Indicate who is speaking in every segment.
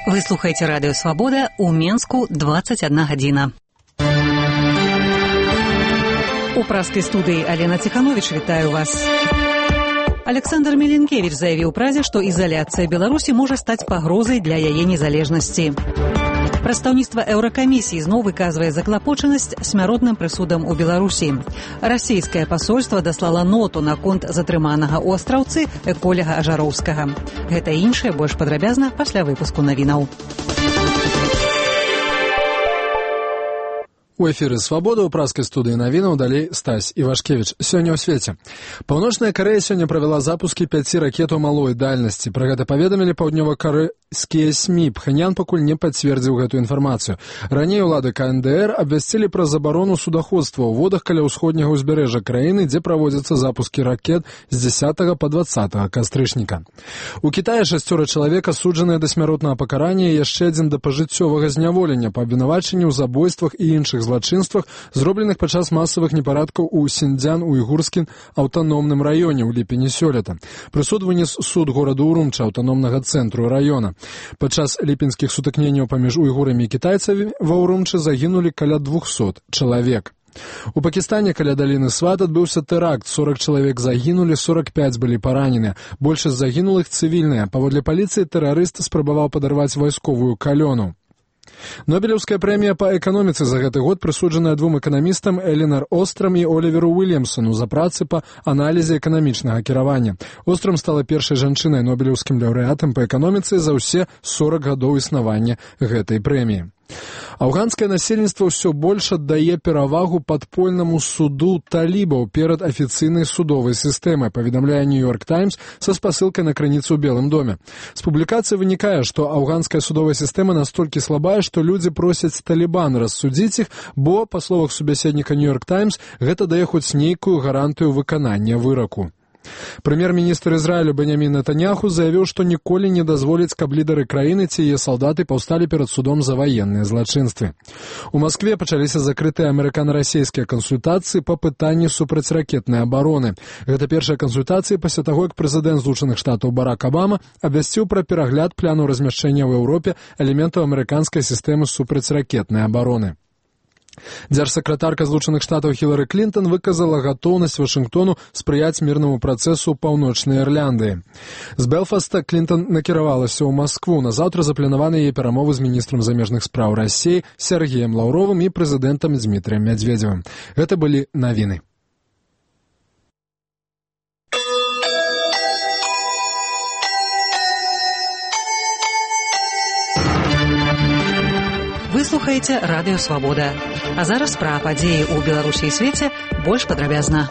Speaker 1: Вы слухаете радио «Свобода», у Менску 21 гадзіна. У праскай студыі Алена Ціхановіч вітаю вас. Александр Меленкевич заявіў Празе, што ізаляцыя Беларусі можа стаць пагрозай для яе незалежнасці. Прадстаўніцтва Еўракамісіі зноў выказвае заклапочанасць смяротным прысудам у Беларусі. Расійскае пасольства даслала ноту наконт затрыманага ў Астраўцы эколяга Ажароўскага. Гэта і іншае больш падрабязна пасля выпуску навінаў.
Speaker 2: У эфіры «Свабода» ў праскай студыі навінаў далей Стась Івашкевіч. Сёння ў свеце. Паўночная Карэя сёння правяла запускі 5 ракет у малой дальнасці. Пра гэта паведамілі паўднёва-карэйскія СМІ. Пхеньян пакуль не пацвердзіў гэтую інфармацыю. Раней улады КНДР абвясцілі пра забарону судаходства ў водах каля ўсходняга ўзбярэжжа краіны, дзе праводзяцца запускі ракет з 10 па 20 кастрычніка. У Кітаі 6 чалавек асуджаныя да смяротнага пакарання і яшчэ адзін да пажыццёвага зняволення па абвінавачанні ў забойствах і іншых злачынствах, зробленых падчас масавых непарадкаў у Сіньцзян-Уйгурскім аўтаномным раёне ў ліпені сёлета. Прысуд вынес суд гораду Урумча, аўтаномнага цэнтру раёна. Падчас ліпенскіх сутыкненняў паміж уйгурамі і кітайцамі ва Урумчы загінулі каля 200 чалавек. У Пакістане каля даліны Сват адбыўся тэракт. 40 чалавек загінулі, 45 былі параненыя. Большасць загінулых цывільныя. Паводле паліцыі тэрарыст спрабаваў падарваць вайсковую калёну. Нобелеўская прэмія па эканоміцы за гэты год прысуджаная двум эканамістам Элінар Острам і Оліверу Уільямсону за працы па аналізе эканамічнага кіравання. Острам стала першай жанчынай нобелеўскім лаўрэатам па эканоміцы за ўсе 40 гадоў існавання гэтай прэміі. Афганскае насельніцтва ўсё больш аддае перавагу падпольнаму суду талібаў перад афіцыйнай судовай сістэмай, паведамляе «Нью-Йорк Таймс» са спасылкай на крыніцу ў Белым доме. З публікацыі вынікае, што афганская судовая сістэма настолькі слабая, што людзі просяць Талібан рассудзіць іх, бо, па словах субяседніка «Нью-Йорк Таймс», гэта дае хоць нейкую гарантыю выканання выраку. Прэм'ер-міністр Ізраілю Бенямін Нетаньяху заявіў, што ніколі не дазволіць, каб лідары краіны ці яе салдаты паўсталі перад судом за ваенныя злачынствы. У Маскве пачаліся закрытыя амерыкана-расійскія кансультацыі па пытанні супрацьракетнай абароны. Гэта першыя кансультацыі пасля таго, як прэзідэнт Злучаных Штатаў Барак Абама абвясціў пра перагляд плану размяшчэння ў Еўропе элементаў амерыканскай сістэмы супрацьракетнай абароны. Дзяржсакратарка Злучаных Штатаў Хілары Клінтон выказала гатоўнасць Вашынгтону спрыяць мірнаму працэсу ў Паўночнай Ірландыі. З Белфаста Клінтон накіравалася ў Маскву. Назаўтра запланаваны яе перамовы з міністрам замежных спраў Расіі Сергеем Лаўровым і прэзідэнтам Дзмітрыем Мядзведзевым. Гэта былі навіны.
Speaker 1: Вы слухаеце радыё «Свабода». А зараз пра падзеі ў Беларусі і свеце больш падрабязна.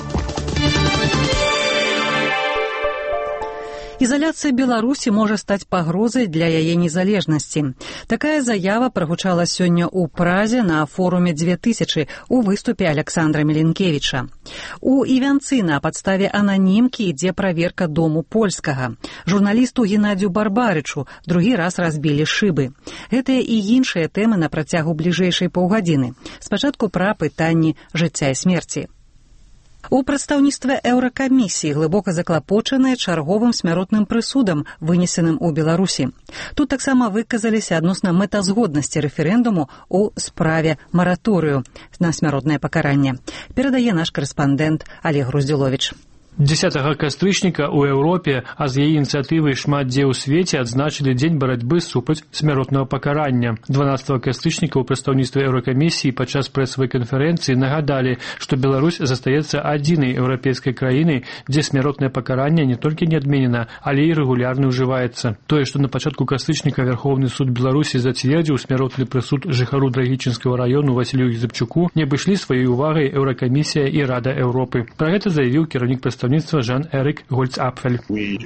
Speaker 1: Ізаляцыя Беларусі можа стаць пагрозай для яе незалежнасці. Такая заява прагучала сёння ў Празе на форуме 2000 у выступе Александра Меленкевіча. У Івянцы на падставе ананімкі ідзе праверка дому польскага. Журналісту Геннадзю Барбарычу другі раз разбілі шыбы. Гэтыя і іншыя тэмы на працягу бліжэйшай паўгадзіны. Спачатку пра пытанні жыцця і смерці. У прадстаўніцтве Еўракамісіі глыбока заклапочаныя чарговым смяротным прысудам, вынесеным у Беларусі. Тут таксама выказаліся адносна мэтазгоднасці рэферэндуму ў справе мараторыю на смяротнае пакаранне. Перадае наш карэспандэнт Олег Груздзіловіч.
Speaker 3: 10 кастрычніка ў Еўропе, а з яе ініцыятывай шмат дзе ў свеце адзначылі дзень барацьбы супраць смяротнага пакарання. 12 кастрычніка ў прадстаўніцтве Еўракамісіі падчас прэсавай канферэнцыі нагадалі, што Беларусь застаецца адзінай еўрапейскай краінай, дзе смяротнае пакаранне не толькі не адменена, але і рэгулярна ўжываецца. Тое, што на пачатку кастрычніка Вярхоўны суд Беларусі зацвердзіў смяротны прысуд жыхару Драгічынскага раёну Васілю Язапчуку, не абышлі сваёй увагай Еўракамісія і Рада Еўропы. Пра гэта заявіў кіраўнік прадстаўніцтва Жан-Эрик Гольцапфель.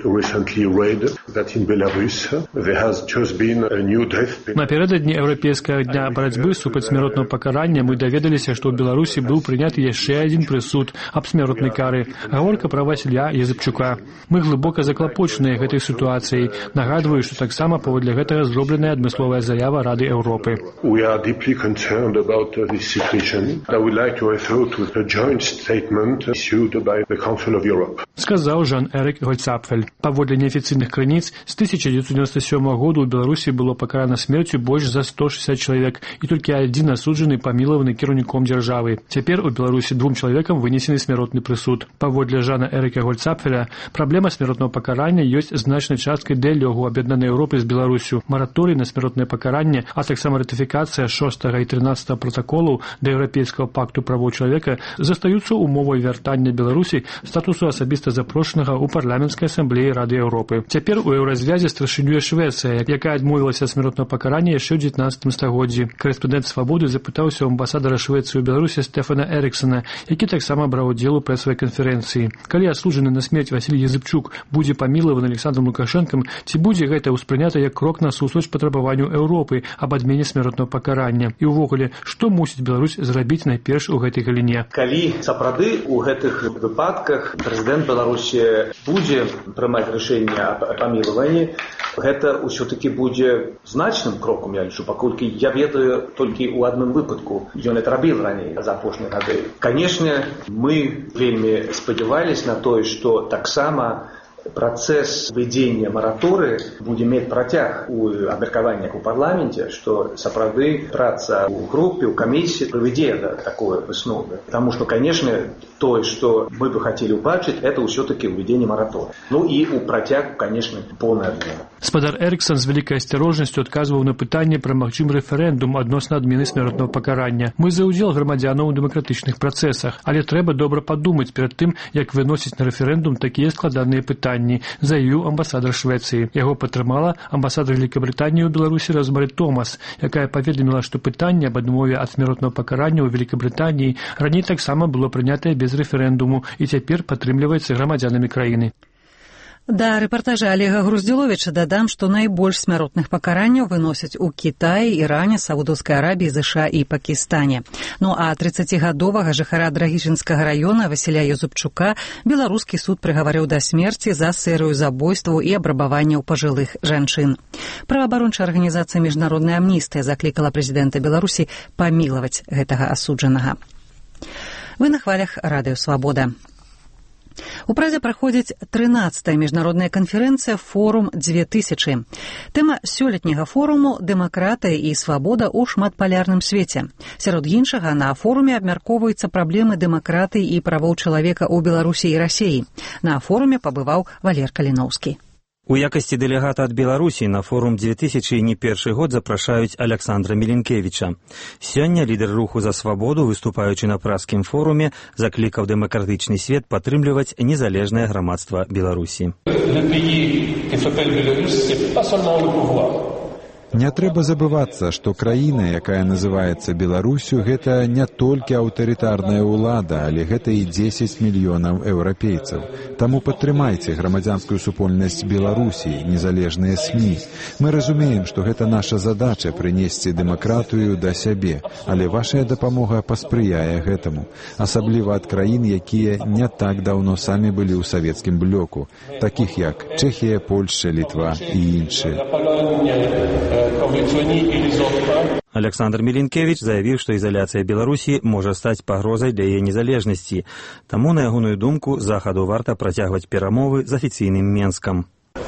Speaker 3: Напярэдадні еўрапейскага дня барацьбы супраць смяротнага пакарання мы даведаліся, што ў Беларусі быў прыняты яшчэ адзін прысуд аб смяротнай кары. Гаворка пра Васіля Язапчука. Мы глыбока заклапочаныя гэтай сітуацыяй. Нагадваю, што таксама паводле гэтага зробленая адмысловая заява Рады Еўропы.
Speaker 4: We are deeply concerned about this situation. I would like to refer to the joint statement issued by the Council of of Europe.
Speaker 3: Сказаў Жан-Эрык Гольцапфель. Паводле неафіцыйных крыніц, з 1997 года ў Беларусі было пакарана смерцю больш за 160 чалавек, і толькі адзін асуджаны памілаваны кіраўніком дзяржавы. Цяпер у Беларусі 2 чалавекам вынесены смяротны прысуд. Паводле Жана-Эрыка Гольцапфеля, праблема смяротнага пакарання ёсць значнай часткай дыялогу аб'яднанай Еўропы з Беларусю. Мараторый на смяротнае пакаранне, а таксама ратыфікацыя 6 і 13 протаколаў да Еўрапейскага пакту правоў чалавека застаюцца умовай вяртання Беларусі статусу асабіста запрошанага ў парламенцкай асамблеі Рады Еўропы. Цяпер у еўразвязе старшынюе Швецыя, якая адмовілася ад смяротнага пакарання яшчэ ў 19 стагоддзі. Корэспандэнт «Свабоды» запытаўся ў амбасадара Швецыі ў Беларусі Стэфана Эрыксона, які таксама браў удзел у прэсавай канферэнцыі. Калі асуджаны на смерць Васіль Языпчук будзе памілаваны Александром Лукашэнкам, ці будзе гэта ўспрынята як крок насустрач патрабаванню Еўропы аб адмене смяротнага пакарання? І ўвогуле, што мусіць Беларусь зрабіць найперш у гэтай галіне?
Speaker 5: Калі сапраўды у гэтых выпадках прэзідэнт Беларусі будзе прымаць рашэнне аб памілаванні, гэта ўсё-такі будзе значным крокам, я лічу, паколькі я ведаю толькі ў адным выпадку. Ён это рабіў раней за апошнія гады. Канешне, мы вельмі спадзяваліся на тое, што таксама працэс выведення мараторы будзе мець працяг у абмеркаваннях у парламенце, што сапраўды праца ў групе, ў камісіі прывядзе да такой высновы. Таму што, канешне, тое, што мы бы хацелі ўбачыць, это ўсё-такі ўвядзенне мараторы. Ну і ў працяг, канешне, поўная адмена.
Speaker 3: Спадар Эрыксон з вялікай асцярожнасцю адказваў на пытанне пра магчымы рэферэндум адносна адмены смяротнага пакарання. Мы за ўдзел грамадзянаў у дэмакратычных працэсах, але трэба добра падумаць перад тым, як выносіць на рэферэндум такія складаныя пытанні, заявіў амбасадар Швецыі. Яго падтрымала амбасадар Великабрытаніі ў Беларусі Розмары Томас, якая паведаміла, што пытанне аб адмове ад смяротнага пакарання ў Великабрытаніі раней таксама было прынятае без рэферэндуму і цяпер падтрымліваецца грамадзянамі краіны.
Speaker 1: Да рэпартажа Олега Груздзіловіча дадам, што найбольш смяротных пакаранняў выносяць у Кітаі, Іране, Саудаўскай Арабіі, ЗША і Пакістане. Ну а 30-гадовага жыхара Драгічынскага раёна Васіля Язупчука беларускі суд прыгаварыў да смерці за серыю забойстваў і абрабаванняў пажылых жанчын. Праваабарончая арганізацыя «Міжнародная амністыя» заклікала прэзідэнта Беларусі памілаваць гэтага асуджанага. Вы на хвалях Радыё Свабода. У Празе праходзіць 13-я міжнародная канферэнцыя «Форум-2000». Тэма сёлетняга форуму «Дэмакратыя і свабода ў шматпалярным свеце». Сярод іншага, на форуме абмяркоўваюцца праблемы дэмакратыі і правоў чалавека ў Беларусі і Расіі. На форуме пабываў Валер Каліноўскі.
Speaker 6: У якасці дэлегата ад Беларусі на форум 2000 не першы год запрашаюць Александра Мілінкевіча. Сёння лідар руху за свабоду, выступаючы на празскім форуме, заклікаў дэмакратычны свет падтрымліваць незалежнае грамадства Беларусі.
Speaker 7: Не трэба забывацца, што краіна, якая называецца Беларусю, гэта не толькі аўтарытарная ўлада, але гэта і 10 мільёнаў еўрапейцаў. Таму падтрымайце грамадзянскую супольнасць Беларусі, незалежныя СМІ. Мы разумеем, што гэта наша задача прынесці дэмакратыю да сябе, але вашая дапамога паспрыяе гэтаму, асабліва ад краін, якія не так даўно самі былі ў савецкім блоку, такіх як Чэхія, Польшча, Літва і іншыя.
Speaker 6: Александр Мілінкевіч заявіў, што ізаляцыя Беларусі можа стаць пагрозай для яе незалежнасці. Таму, на ягоную думку, захаду варта працягваць перамовы з афіцыйным Менскам.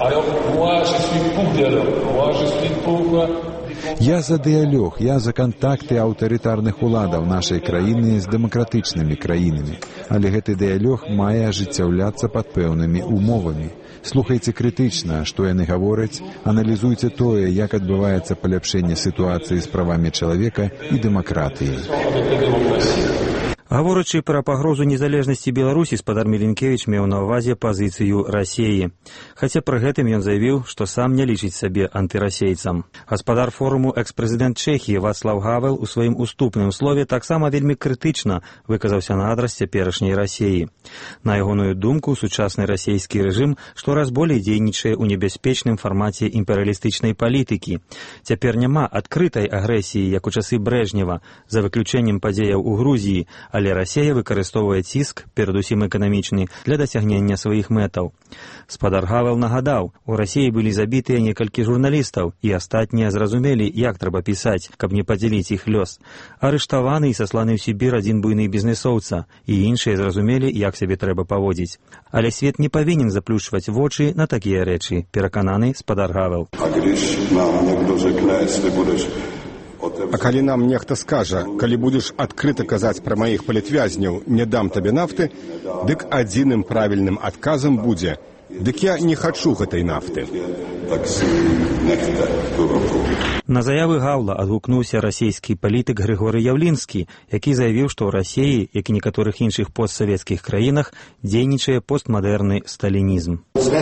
Speaker 7: Я за дыялог, я за кантакты аўтарытарных уладаў нашай краіны з дэмакратычнымі краінамі. Але гэты дыялог мае ажыццяўляцца пад пэўнымі умовамі. Слухайце крытычна, што яны гавораць, аналізуйце тое, як адбываецца паляпшэнне сітуацыі з правамі чалавека і дэмакратыяй.
Speaker 6: Гаворачы пра пагрозу незалежнасці Беларусі, спадар Мілінкевіч меў на ўвазе пазіцыю Расіі. Хаця пры гэтым ён заявіў, што сам не лічыць сабе антырасейцам. Гаспадар форуму экс-прэзідэнт Чэхіі Вацлаў Гавел у сваім уступным слове таксама вельмі крытычна выказаўся на адрас цяперашняй Расіі. На ягоную думку, сучасны расійскі рэжым штораз болей дзейнічае ў небяспечным фармаце імперыялістычнай палітыкі. Цяпер няма адкрытай агрэсіі, як у часы Брэжнева, за выключэннем падзеяў у Грузіі, але але Расія выкарыстоўвае ціск, перадусім эканамічны, для дасягнення сваіх мэтаў. Спадар Гавел нагадаў, у Расіі былі забітыя некалькі журналістаў, і астатнія зразумелі, як трэба пісаць, каб не падзяліць іх лёс. Арыштаваны і сасланы ў Сібір адзін буйны бізнесоўца, і іншыя зразумелі, як сябе трэба паводзіць. Але свет не павінен заплюшчваць вочы на такія рэчы, перакананы спадар Гавел.
Speaker 8: А калі нам нехта скажа, калі будзеш адкрыта казаць пра маіх палітвязняў, не дам табе нафты, дык адзіным правільным адказам будзе: дык я не хачу гэтай нафты.
Speaker 6: На заявы Гаўла адгукнуўся расійскі палітык Григорый Яўлінскі, які заявіў, што ў Расіі, як і некаторых іншых постсавецкіх краінах, дзейнічае постмадэрны сталінізм.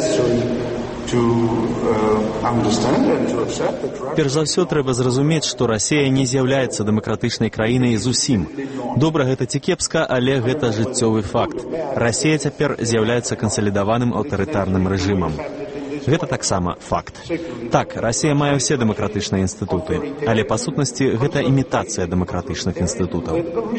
Speaker 9: Перш за ўсё трэба зразумець, што Расія не з'яўляецца дэмакратычнай краінай зусім. Добра гэта ці кепска, але гэта жыццёвы факт. Расія цяпер з'яўляецца кансалідаваным аўтарытарным рэжымам. Гэта таксама факт. Так, Расія мае ўсе дэмакратычныя інстытуты, але па сутнасці гэта імітацыя дэмакратычных інстытутаў.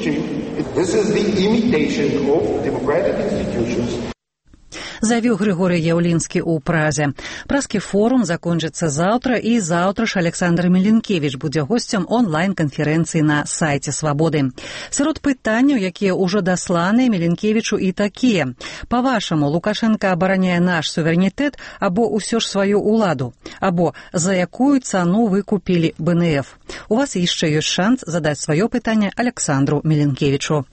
Speaker 1: Заявіў Григорий Яўлінскі ў Празе. Празкі форум закончыцца заўтра, і заўтра ж Александр Меленкевич будзе госцем онлайн-канферэнцыі на сайце Свабоды. Сярод пытанняў, якія ўжо дасланы Меленкевичу, і такія. Па-вашаму, Лукашенко абараняе наш суверэнітэт або ўсё ж сваю ўладу? Або за якую цану вы купілі БНФ? У вас яшчэ ёсць шанс задаць сваё пытанне Александру Меленкевичу.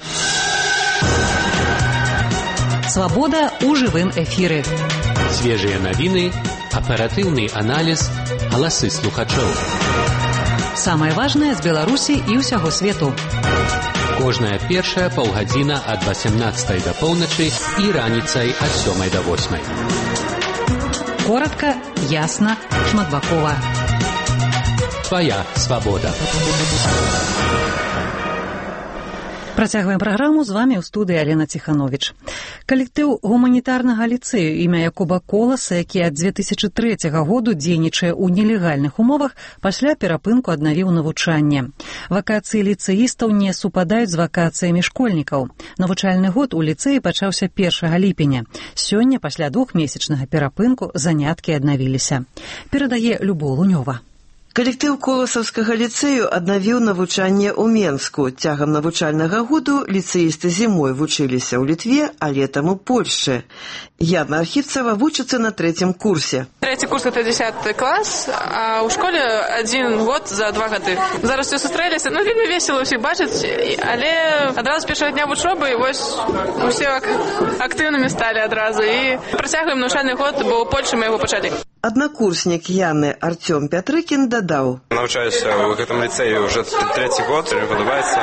Speaker 1: Свабода ў жывым эфіры.
Speaker 10: Свежыя навіны, аператыўны аналіз, галасы слухачоў.
Speaker 1: Самае важнае з Беларусі і ўсяго свету.
Speaker 10: Кожная першая паўгадзіна ад 18 да поўначы і раніцай ад 7 да 8.
Speaker 1: Коротка, ясна, шматбакова.
Speaker 10: Твоя свабода.
Speaker 1: Працягваем праграму, з вамі ў студыі Алена Ціхановіч. Калектыў гуманітарнага ліцэю імя Якуба Коласа, які ад 2003 году дзейнічае ў нелегальных умовах, пасля перапынку аднавіў навучанне. Вакацыі ліцэістаў не супадаюць з вакацыямі школьнікаў. Навучальны год у ліцэі пачаўся 1 ліпеня. Сёння, пасля двухмесячнага перапынку, заняткі аднавіліся. Перадае Любоў Лунёва.
Speaker 11: Калектыў Коласаўскага ліцэю аднавіў навучанне ў Менску. Цягам навучальнага году ліцэісты зімой вучыліся ў Літве, а летам у Польшчы. Яна Архівцева вучыцца на 3-м курсе.
Speaker 12: 3-й курс – это 10 клас, а ў школе 1 год за 2 гады. Зараз все сустрэліся, вельмі весела ўсіх бачыць, але адразу з першага дня вучобы, і вось усе актыўнымі сталі адразу. І працягваем навучальны год, бо ў Польшы мы яго пачалі.
Speaker 11: Аднакурснік Яны Артём Пятрыкін дадаў.
Speaker 13: Навчаюся ў гэтым ліцэі ўжо 3-й год, мне падабаецца.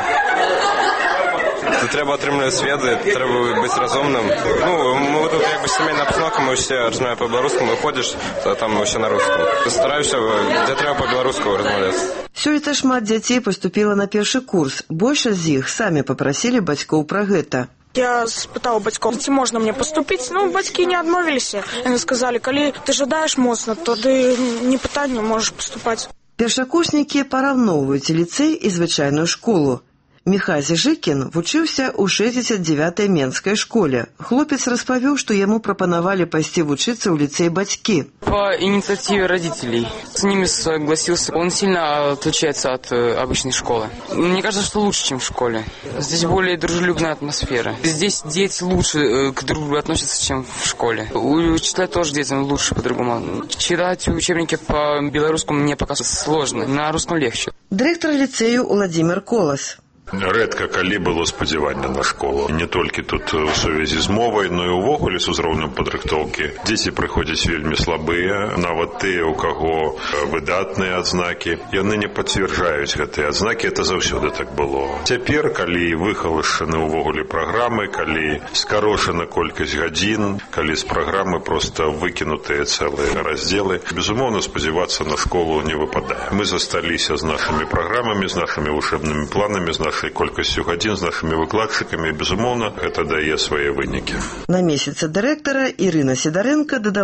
Speaker 13: Тут трэба атрымліваць веды, трэба быць разумным. Мы тут як бы сямейная абстаноўка, мы ўсе размаўляем па-беларуску, выходзіш, там ўсе на руском. Стараюся, дзе трэба па-беларуску размаўляць.
Speaker 11: Сёлета шмат дзяцей паступіла на 1-й курс. Большасць з іх самі папрасілі бацькоў пра гэта.
Speaker 14: Я спытаў бацькоў, ці можна мне паступіць? Бацькі не адмовіліся. Яны сказалі, калі ты жадаеш моцна, то ты не пытанне можаш паступаць.
Speaker 11: Першакурснікі параўноўваюць ліцэй і звычайную школу. Міхазі Жыкін вучыўся ў 69-й Менскай школе. Хлопец распавёў, што яму прапанавалі пайсці вучыцца ў ліцэй бацькі.
Speaker 15: По инициативе родителей. С ними согласился. Он сильно отличается от обычной школы. Мне кажется, что лучше, чем в школе. Здесь более дружелюбная атмосфера. Здесь дети лучше к друг другу относятся, чем в школе. Учителя тоже детям лучше по-другому. Читать учебники по белорусскому мне пока сложно. На русском легче.
Speaker 11: Директор ліцею Владимир Колас.
Speaker 16: Рэдка калі было спадзяванне на школу. Не толькі тут у сувязі з мовай, но і ўвогуле з узроўнем падрыхтоўкі. Дзеці прыходзяць вельмі слабыя, нават тыя, у каго выдатныя адзнакі. Яны не пацвярджаюць гэтыя адзнакі, это заўсёды так было. Цяпер, калі выхалашчаны ўвогуле праграмы, калі скарошана колькасць гадзін, калі з праграмы проста выкінутыя цэлыя раздзелы, безумоўна, спадзявацца на школу не выпадае. Мы засталіся з нашымі праграмамі, з нашымі вучэбнымі планамі, з нашай колькасцю гадзін, з нашымі выкладчыкамі, безумоўна, гэта дае свае вынікі.
Speaker 11: На месяцы дырэктара Ірына Сідарэнка дадала.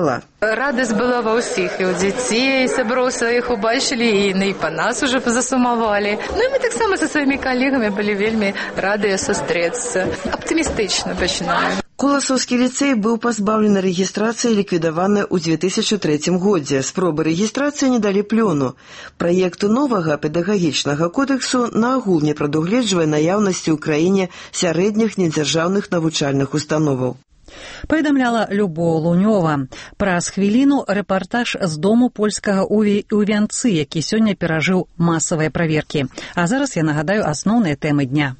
Speaker 17: Радасць была ва ўсіх, і ў дзяцей сяброў сваіх убачылі, і па нас уже засумавалі. Ну і мы таксама са сваімі калегамі былі вельмі радыя сустрэцца. Аптымістычна пачынаем.
Speaker 11: Коласаўскі ліцэй быў пазбаўлены рэгістрацыі і ліквідаваны ў 2003 годзе. Спробы рэгістрацыі не далі плёну. Праект новага педагагічнага кодексу наогул не прадугледжвае наяўнасці ў краіне сярэдніх недзяржаўных навучальных установаў.
Speaker 1: Паведамляла Любоў Лунёва. Праз хвіліну рэпартаж з дому польскага ў Вянцы, які сёння перажыў масавыя праверкі. А зараз я нагадаю асноўныя тэмы дня.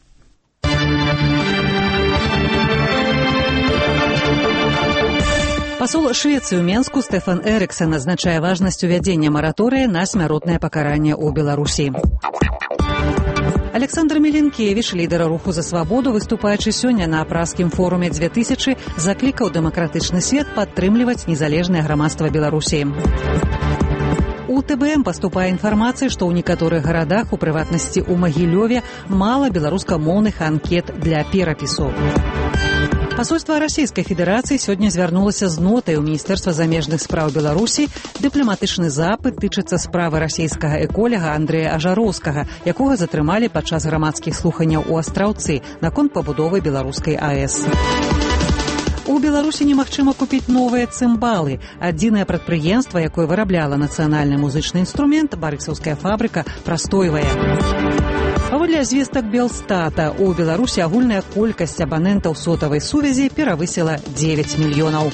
Speaker 1: Пасол Швецыі ў Менску Стэфан Эрыксэн азначае важнасць увядзення мараторыя на смяротнае пакаранне ў Беларусі. Александр Мілінкевіч, лідар руху за свабоду, выступаючы сёння на празскім форуме 2000, заклікаў дэмакратычны свет падтрымліваць незалежнае грамадства Беларусі. У ТБМ паступае інфармацыя, што ў некаторых гарадах, у прыватнасці ў Магілёве, мала беларускамоўных анкет для перапісу. Пасольства Расійскай Федэрацыі сёння звярнулася з нотай ў Міністэрства замежных спраў Беларусі. Дыпламатычны запыт тычыцца справы расійскага эколага Андрэя Ажароўскага, якога затрымалі падчас грамадскіх слуханняў у Астраўцы наконт пабудовы беларускай АЭС. У Беларусі немагчыма купіць новыя цымбалы. Адзінае прадпрыемства, якое вырабляла нацыянальны музычны інструмент, барысаўская фабрыка, прастойвае. Паводле звестак Белстата, у Беларусі агульная колькасць абанентаў сотавай сувязі перавысіла 9 мільёнаў.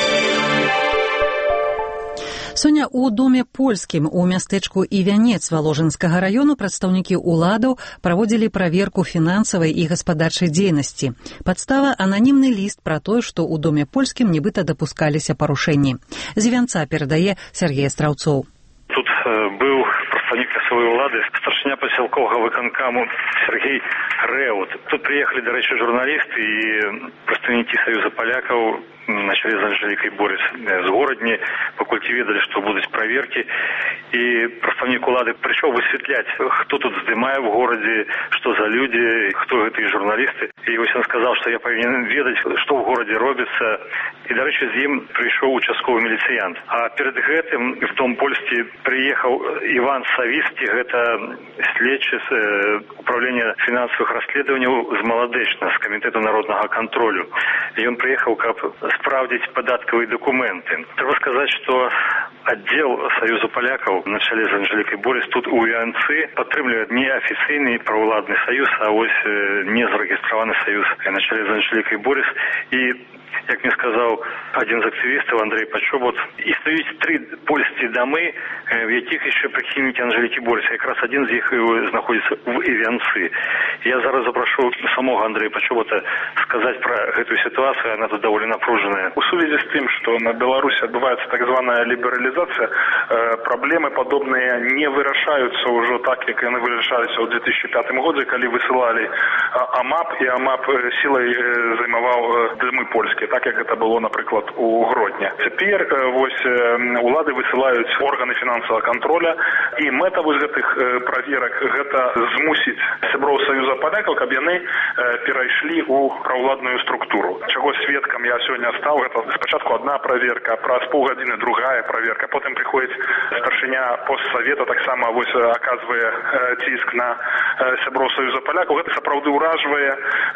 Speaker 1: Сёння ў доме польскім у мястэчку Івянец Валожынскага раёну прадстаўнікі ўладаў праводзілі праверку фінансавай і гаспадарчай дзейнасці. Падстава – ананімны ліст пра тое, што ў доме польскім нібыта дапускаліся парушэнні. З Івянца перадае Сергей Астраўцоў.
Speaker 18: Тут быў прадстаўнік мясцовай улады, старшыня пасялковага выканкаму Сергей Рэут. Тут приехали, до речі, журналисты и прадстаўнікі Саюза палякаў на чале з Анжелікай Борис з горадні, паколькі ведалі, што будуць праверкі. І прадстаўнік улады прыйшоў высвятляць, хто тут здымае в горадзе, што за людзі, хто гэтыя журналісты. І вось ён сказаў, што я павінен ведаць, што в горадзе робіцца. І, да рэчы, з ім прыйшоў участковы міліцыянт. А перед гэтым в дом польскі приехаў Іван Савіскі, гэта следчы з управлення фінансавых расследаванняў з Маладэчна, з камітэту народнага кантролю. І ён прыехаў, каб спраўдзіць падаткавыя дакументы. Трэба сказаць, што аддзел Саюзу палякаў на чале з Анжелікай Борис тут у Івянцы падтрымлівае не афіцыйны праваладны саюз, а вось не зарэгістраваны саюз на чале з Анжелікай Борис. І як мне сказаў адзін з актывістаў Андрей Пачобот, існуюць 3 польскія дамы, в якіх яшчэ прыхільнікі Анжелікі Борис. Якраз адзін з іх знаходзіцца в Івянцы. Я зараз запрошу самого Андрея Пачобота сказаць пра гэтую сітуацыю, она тут даволі напружаная.
Speaker 19: У сувязі з тым, што на Беларусі адбываецца так званая лібералізацыя, праблемы падобныя не вырашаюцца ўжо так, як яны вырашаліся ў 2005 годзе, калі высылалі АМАП, і АМАП сілай займаваў дамы польскія, так як гэта было, напрыклад, у Гродні. Цяпер вось улады высылаюць органы фінансавага контроля, і мэта вось гэтых праверак гэта змусіць сяброў Саюза палякаў, каб яны перайшлі ў праўладную структуру. Чаго сведкам я сёння стаў, гэта спачатку одна праверка, праз паўгадзіны другая праверка, потым прыходзіць старшыня постсавета, таксама вось аказвае ціск на сяброў Саюза палякаў. Гэта сапраўды ўражвае,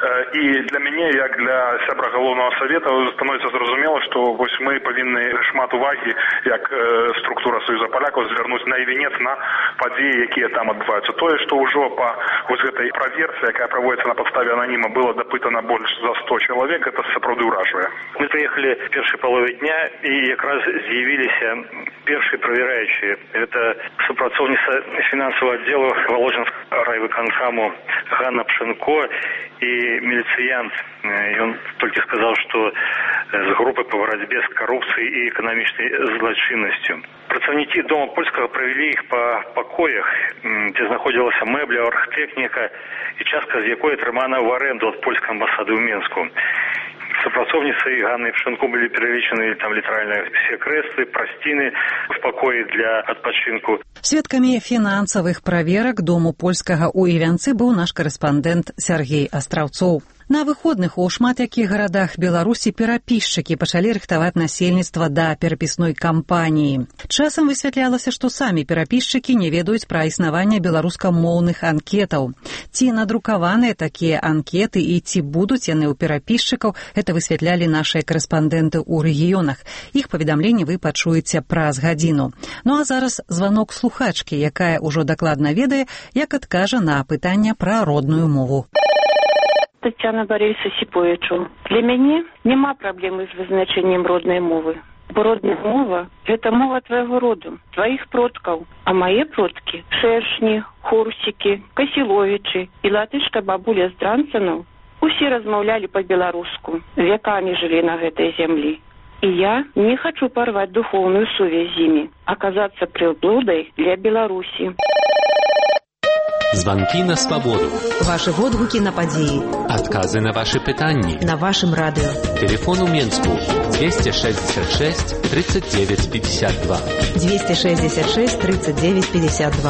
Speaker 19: і для мяне, як для сябра галоўнага савета, становіцца зразумела, што вось мы павінны шмат увагі, як структура Саюза палякаў, звярнуць на Івянец на падзеі, якія там адбываюцца. Тое, што ўжо па вось гэтай праверцы, якая праводзіцца на падставе ананіма, было дапытана больш за 100 чалавек, гэта сапраўды ўражвае.
Speaker 18: Мы приехали в першай палове дня, і якраз з'явіліся першыя правяраючыя. Это супрацоўніца фінансавага аддзелу Валожынскага райвыканкаму Ганна Пшэнко і міліцыянт. Ён толькі сказаў, што з групы па барацьбе з карупцыяй і эканамічнай злачыннасцю. Працаўнікі дома польскага правялі іх па пакоях, дзе знаходзілася мэбля, архтэхніка, і частка з якой атрымана ў арэнду ад польскай амбасады ў Менску. Супрацоўніцай Ганны Пшэнко былі пералічаны там літаральна все крэслы, прасціны в пакоі для адпачынку.
Speaker 1: Сведкамі фінансавых праверак дому польскага ў Івянцы быў наш карэспандэнт Сергей Астраўцоў. На выходных у шмат якіх гарадах Беларусі перапісчыкі пачалі рыхтаваць насельніцтва да перапісной кампаніі. Часам высвятлялася, што самі перапісчыкі не ведаюць пра існаванне беларускамоўных анкетаў. Ці надрукаваныя такія анкеты і ці будуць яны ў перапісчыкаў, гэта высвятлялі нашыя корэспандэнты ў рэгіёнах. Іх паведамленні вы пачуеце праз гадзіну. Ну а зараз званок слухачкі, якая ўжо дакладна ведае, як адкажа на пытанне пра родную мову.
Speaker 20: Тетяна Борисовна Сіповічу. Для мяне няма праблемы з вызначэннем роднай мовы. Бо родная мова – гэта мова твайго роду, тваіх продкаў. А мае продкі – шэршні, хорсікі, касіловічы і латышка бабуля Здранцанаў усе размаўлялі па-беларуску, векамі жылі на гэтай зямлі. І я не хочу парваць духоўную сувязь з імі, аказацца прыблудай для Беларусі.
Speaker 10: Звонки на свободу.
Speaker 21: Ваши водгуки на подеи.
Speaker 10: Отказы на ваши пытанни.
Speaker 21: На вашем радио.
Speaker 10: Телефон у Менску 266 39 52.
Speaker 21: 266 39 52.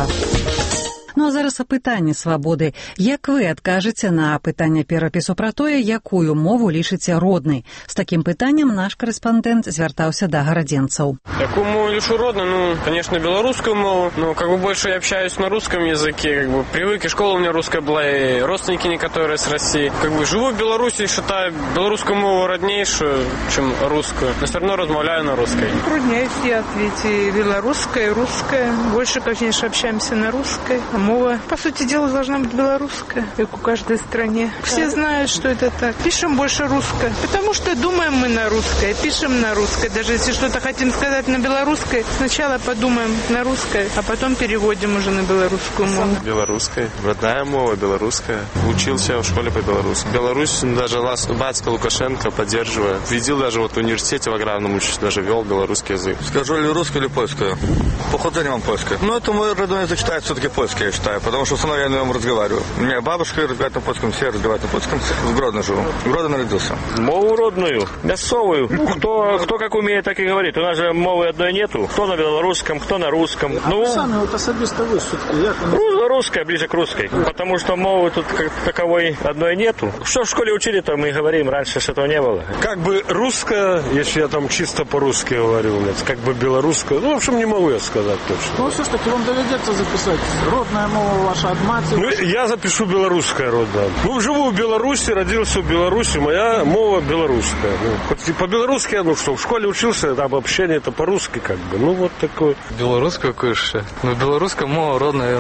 Speaker 1: Ну а зараз апытанне свабоды. Як вы адкажаце на пытанне перапісу пра тое, якую мову лічыце роднай? З такім пытаннем наш корэспандэнт звяртаўся да гарадзенцаў.
Speaker 22: Какую мову лишу родной? Ну, конечно, белорусскую мову. Но как бы больше я общаюсь на русском языке. Как бы привык, и школа у меня русская была, и родственники некоторые с России. Как бы живу в Беларуси, считаю белорусскую мову роднейшую, чем русскую. Но все равно размовляю на русской.
Speaker 23: Трудняюсь я ответить. Белорусская, русская. Больше, конечно, общаемся на русской. Мова, по сути дела, должна быть белорусская, как у каждой стране. Все знают, что это так. Пишем больше русское, потому что думаем мы на русской, пишем на русской. Даже если что-то хотим сказать на белорусской, сначала подумаем на русской, а потом переводим уже на белорусскую мову.
Speaker 24: Белорусская, родная мова, белорусская. Учился в школе по-белорусски. Беларусь даже батька Лукашенко поддерживает. Видел даже вот в университете в аграрном учился, даже вел белорусский язык.
Speaker 25: Скажу ли русская или польская? Походу вам польская. Но это мой родной язык читает все-таки польский, я считаю, потому что в основном я на нем разговариваю. У меня бабушка разговаривает на польском, все разговаривают на польском. В Гродно живу. В Гродно родился.
Speaker 26: Мову родную, мясцовую. Кто как умеет, так и говорит. У нас же мовы одной нету. Кто на белорусском, кто на русском.
Speaker 27: Ну, сами вот особисто вы все-таки.
Speaker 26: Русская, ближе к русской. Потому что мовы тут как таковой одной нету. Что в школе учили, то мы говорим. Раньше с этого не было.
Speaker 28: Как бы русская, если я там чисто по-русски говорю, как бы белорусская. Ну, в общем, не могу я сказать точно.
Speaker 27: Ну, все-таки вам доведется записать родная мова ваша от матери.
Speaker 28: Ну, я запишу белорусская родная. Ну, живу в Беларуси, родился в Беларуси, моя мова белорусская. Ну, хоть по-белорусски я, в школе учился, там общение это по-русски как бы. Ну, вот такое.
Speaker 29: Белорусскую кушаю. Ну, белорусская мова родная,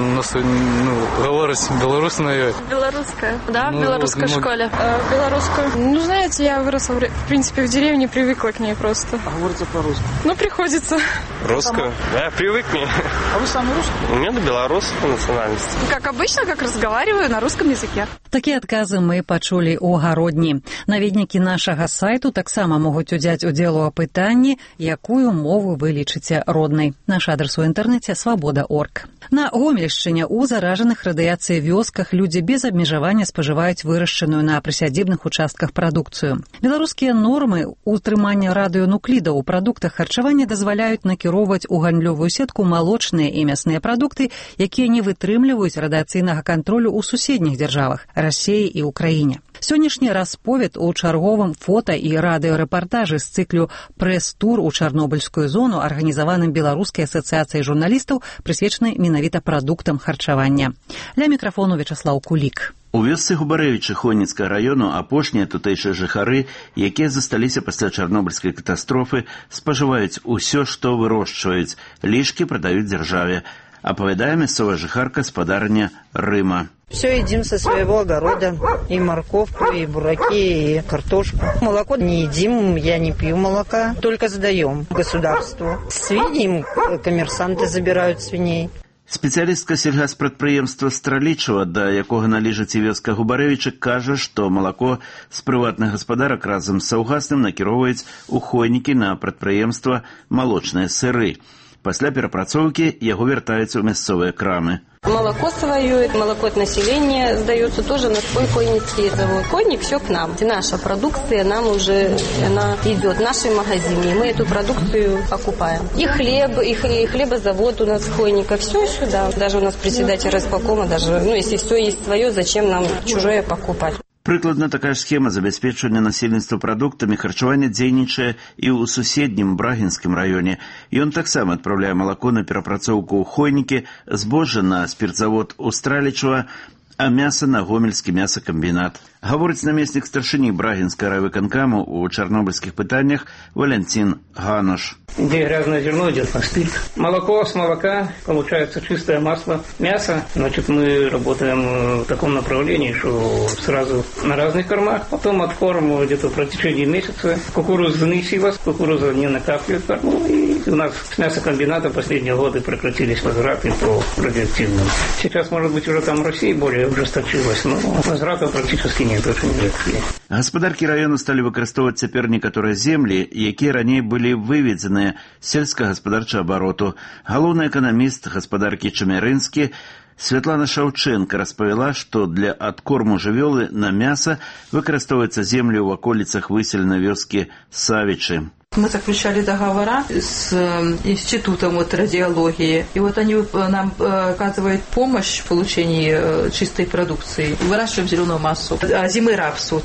Speaker 29: говорить белорусную.
Speaker 30: Белорусская, да, в белорусской школе. Белорусскую. Ну, знаете, я выросла, в принципе, в деревне, привыкла к ней просто.
Speaker 27: А говорите по-русски?
Speaker 30: Ну, приходится.
Speaker 24: Русскую? Да, привык к ней.
Speaker 27: А вы сами русские?
Speaker 24: Нет, белорус по национальности.
Speaker 30: Как обычно, как разговариваю на русском языке.
Speaker 1: Такія адказы мы пачулі ў гародні. Наведнікі нашага сайту таксама могуць узяць удзел у апытанні, якую мову вы лічыце роднай. Наш адрес у інтэрнэце свабода.орг. На Гомельшчыне ў заражаных радыяцыяй вёсках людзі без абмежавання спажываюць вырашчаную на прысядзібных участках прадукцыю. Беларускія нормы утрымання радыёнуклідаў у прадуктах харчавання дазваляюць накіроўваць у гандлёвую сетку малочныя і мясныя прадукты, якія не вытрымліваюць радыяцыйнага кантролю ў суседніх дзяржавах – Расіі і Украіне. Сённяшні расповед у чарговым фота і радыёрэпартажы з цыклю «Прэс-тур» у Чарнобыльскую зону, арганізаваным Беларускай асацыяцыяй журналістаў, прысвечаны менавіта прадуктам харчавання. Ля мікрафону Вячаслаў Кулік.
Speaker 31: У вёсцы Губарэвіча Хонніцкага району апошнія тутэйшыя жыхары, якія засталіся пасля чарнобыльскай катастрофы, спажываюць усё, што вырошчваюць, лішкі прадаюць дзяржаве, апавядае мясцовая жыхарка спадарня Рыма.
Speaker 32: Все едим со своего огорода. И морковку, и бураки, и картошку. Молоко не едим, я не пью молока. Только сдаем государству. Свиньи коммерсанты забирают свиней.
Speaker 31: Спецыялістка сельгаспрадпрыемства Стралічава, да якога належыць і вёска Губарэвіча, кажа, што малако з прыватных гаспадарак разам з саўгасным накіроўваюць у хойнікі на прадпрыемства малочныя сыры. Пасля перапрацоўкі яго вяртаюць у мясцовыя крамы.
Speaker 33: Молоко свое, молоко от населения сдается тоже на свой койницкий завод. Койник все к нам. Наша продукция нам уже, она идет в наши магазины. Мы эту продукцию покупаем. И хлеб, и хлебозавод у нас койника. Все сюда. Даже у нас председатель райисполкома, даже, если все есть свое, зачем нам чужое покупать?
Speaker 31: Прыкладна такая ж схема забяспечвання насельніцтва прадуктамі харчавання дзейнічае і ў суседнім Брагінскім раёне. Ён таксама адпраўляе малако на перапрацоўку ў хойнікі, збожжа на спіртзавод у Стралічава, а мяса на гомельскі мясакамбінат. Гаворыць намеснік старшыні Брагінскага райвыканкаму ў чарнобыльскіх пытаннях Валентин Гануш.
Speaker 2: Где грязное зерно, идет на спирт. Молоко, с молока получается чистое масло. Мясо, значит, мы работаем в таком направлении, что сразу на разных кормах. Потом откорм где-то в протяжении месяца. Кукурузный силос, кукуруза не накапливает корму. И у нас с мясокомбината последние годы прекратились возвраты по радиоактивным. Сейчас, может быть, уже там Россия более ужесточилась, но возврата практически нет, очень редкие.
Speaker 31: Гаспадаркі раёну сталі выкарыстоўваць цяпер некаторыя землі, якія раней былі выведзеныя з сельскагаспадарчага абароту. Галоўны эканаміст гаспадаркі Чамярынскі Святлана Шаўчэнка распавяла, што для адкорму жывёлы на мяса выкарыстоўваецца землі ў ваколіцах выселенай вёскі Савічы.
Speaker 3: Мы заключали договора с институтом радиологии, и они нам оказывают помощь в получении чистой продукции. Выращиваем зеленую массу. Зимы рапсу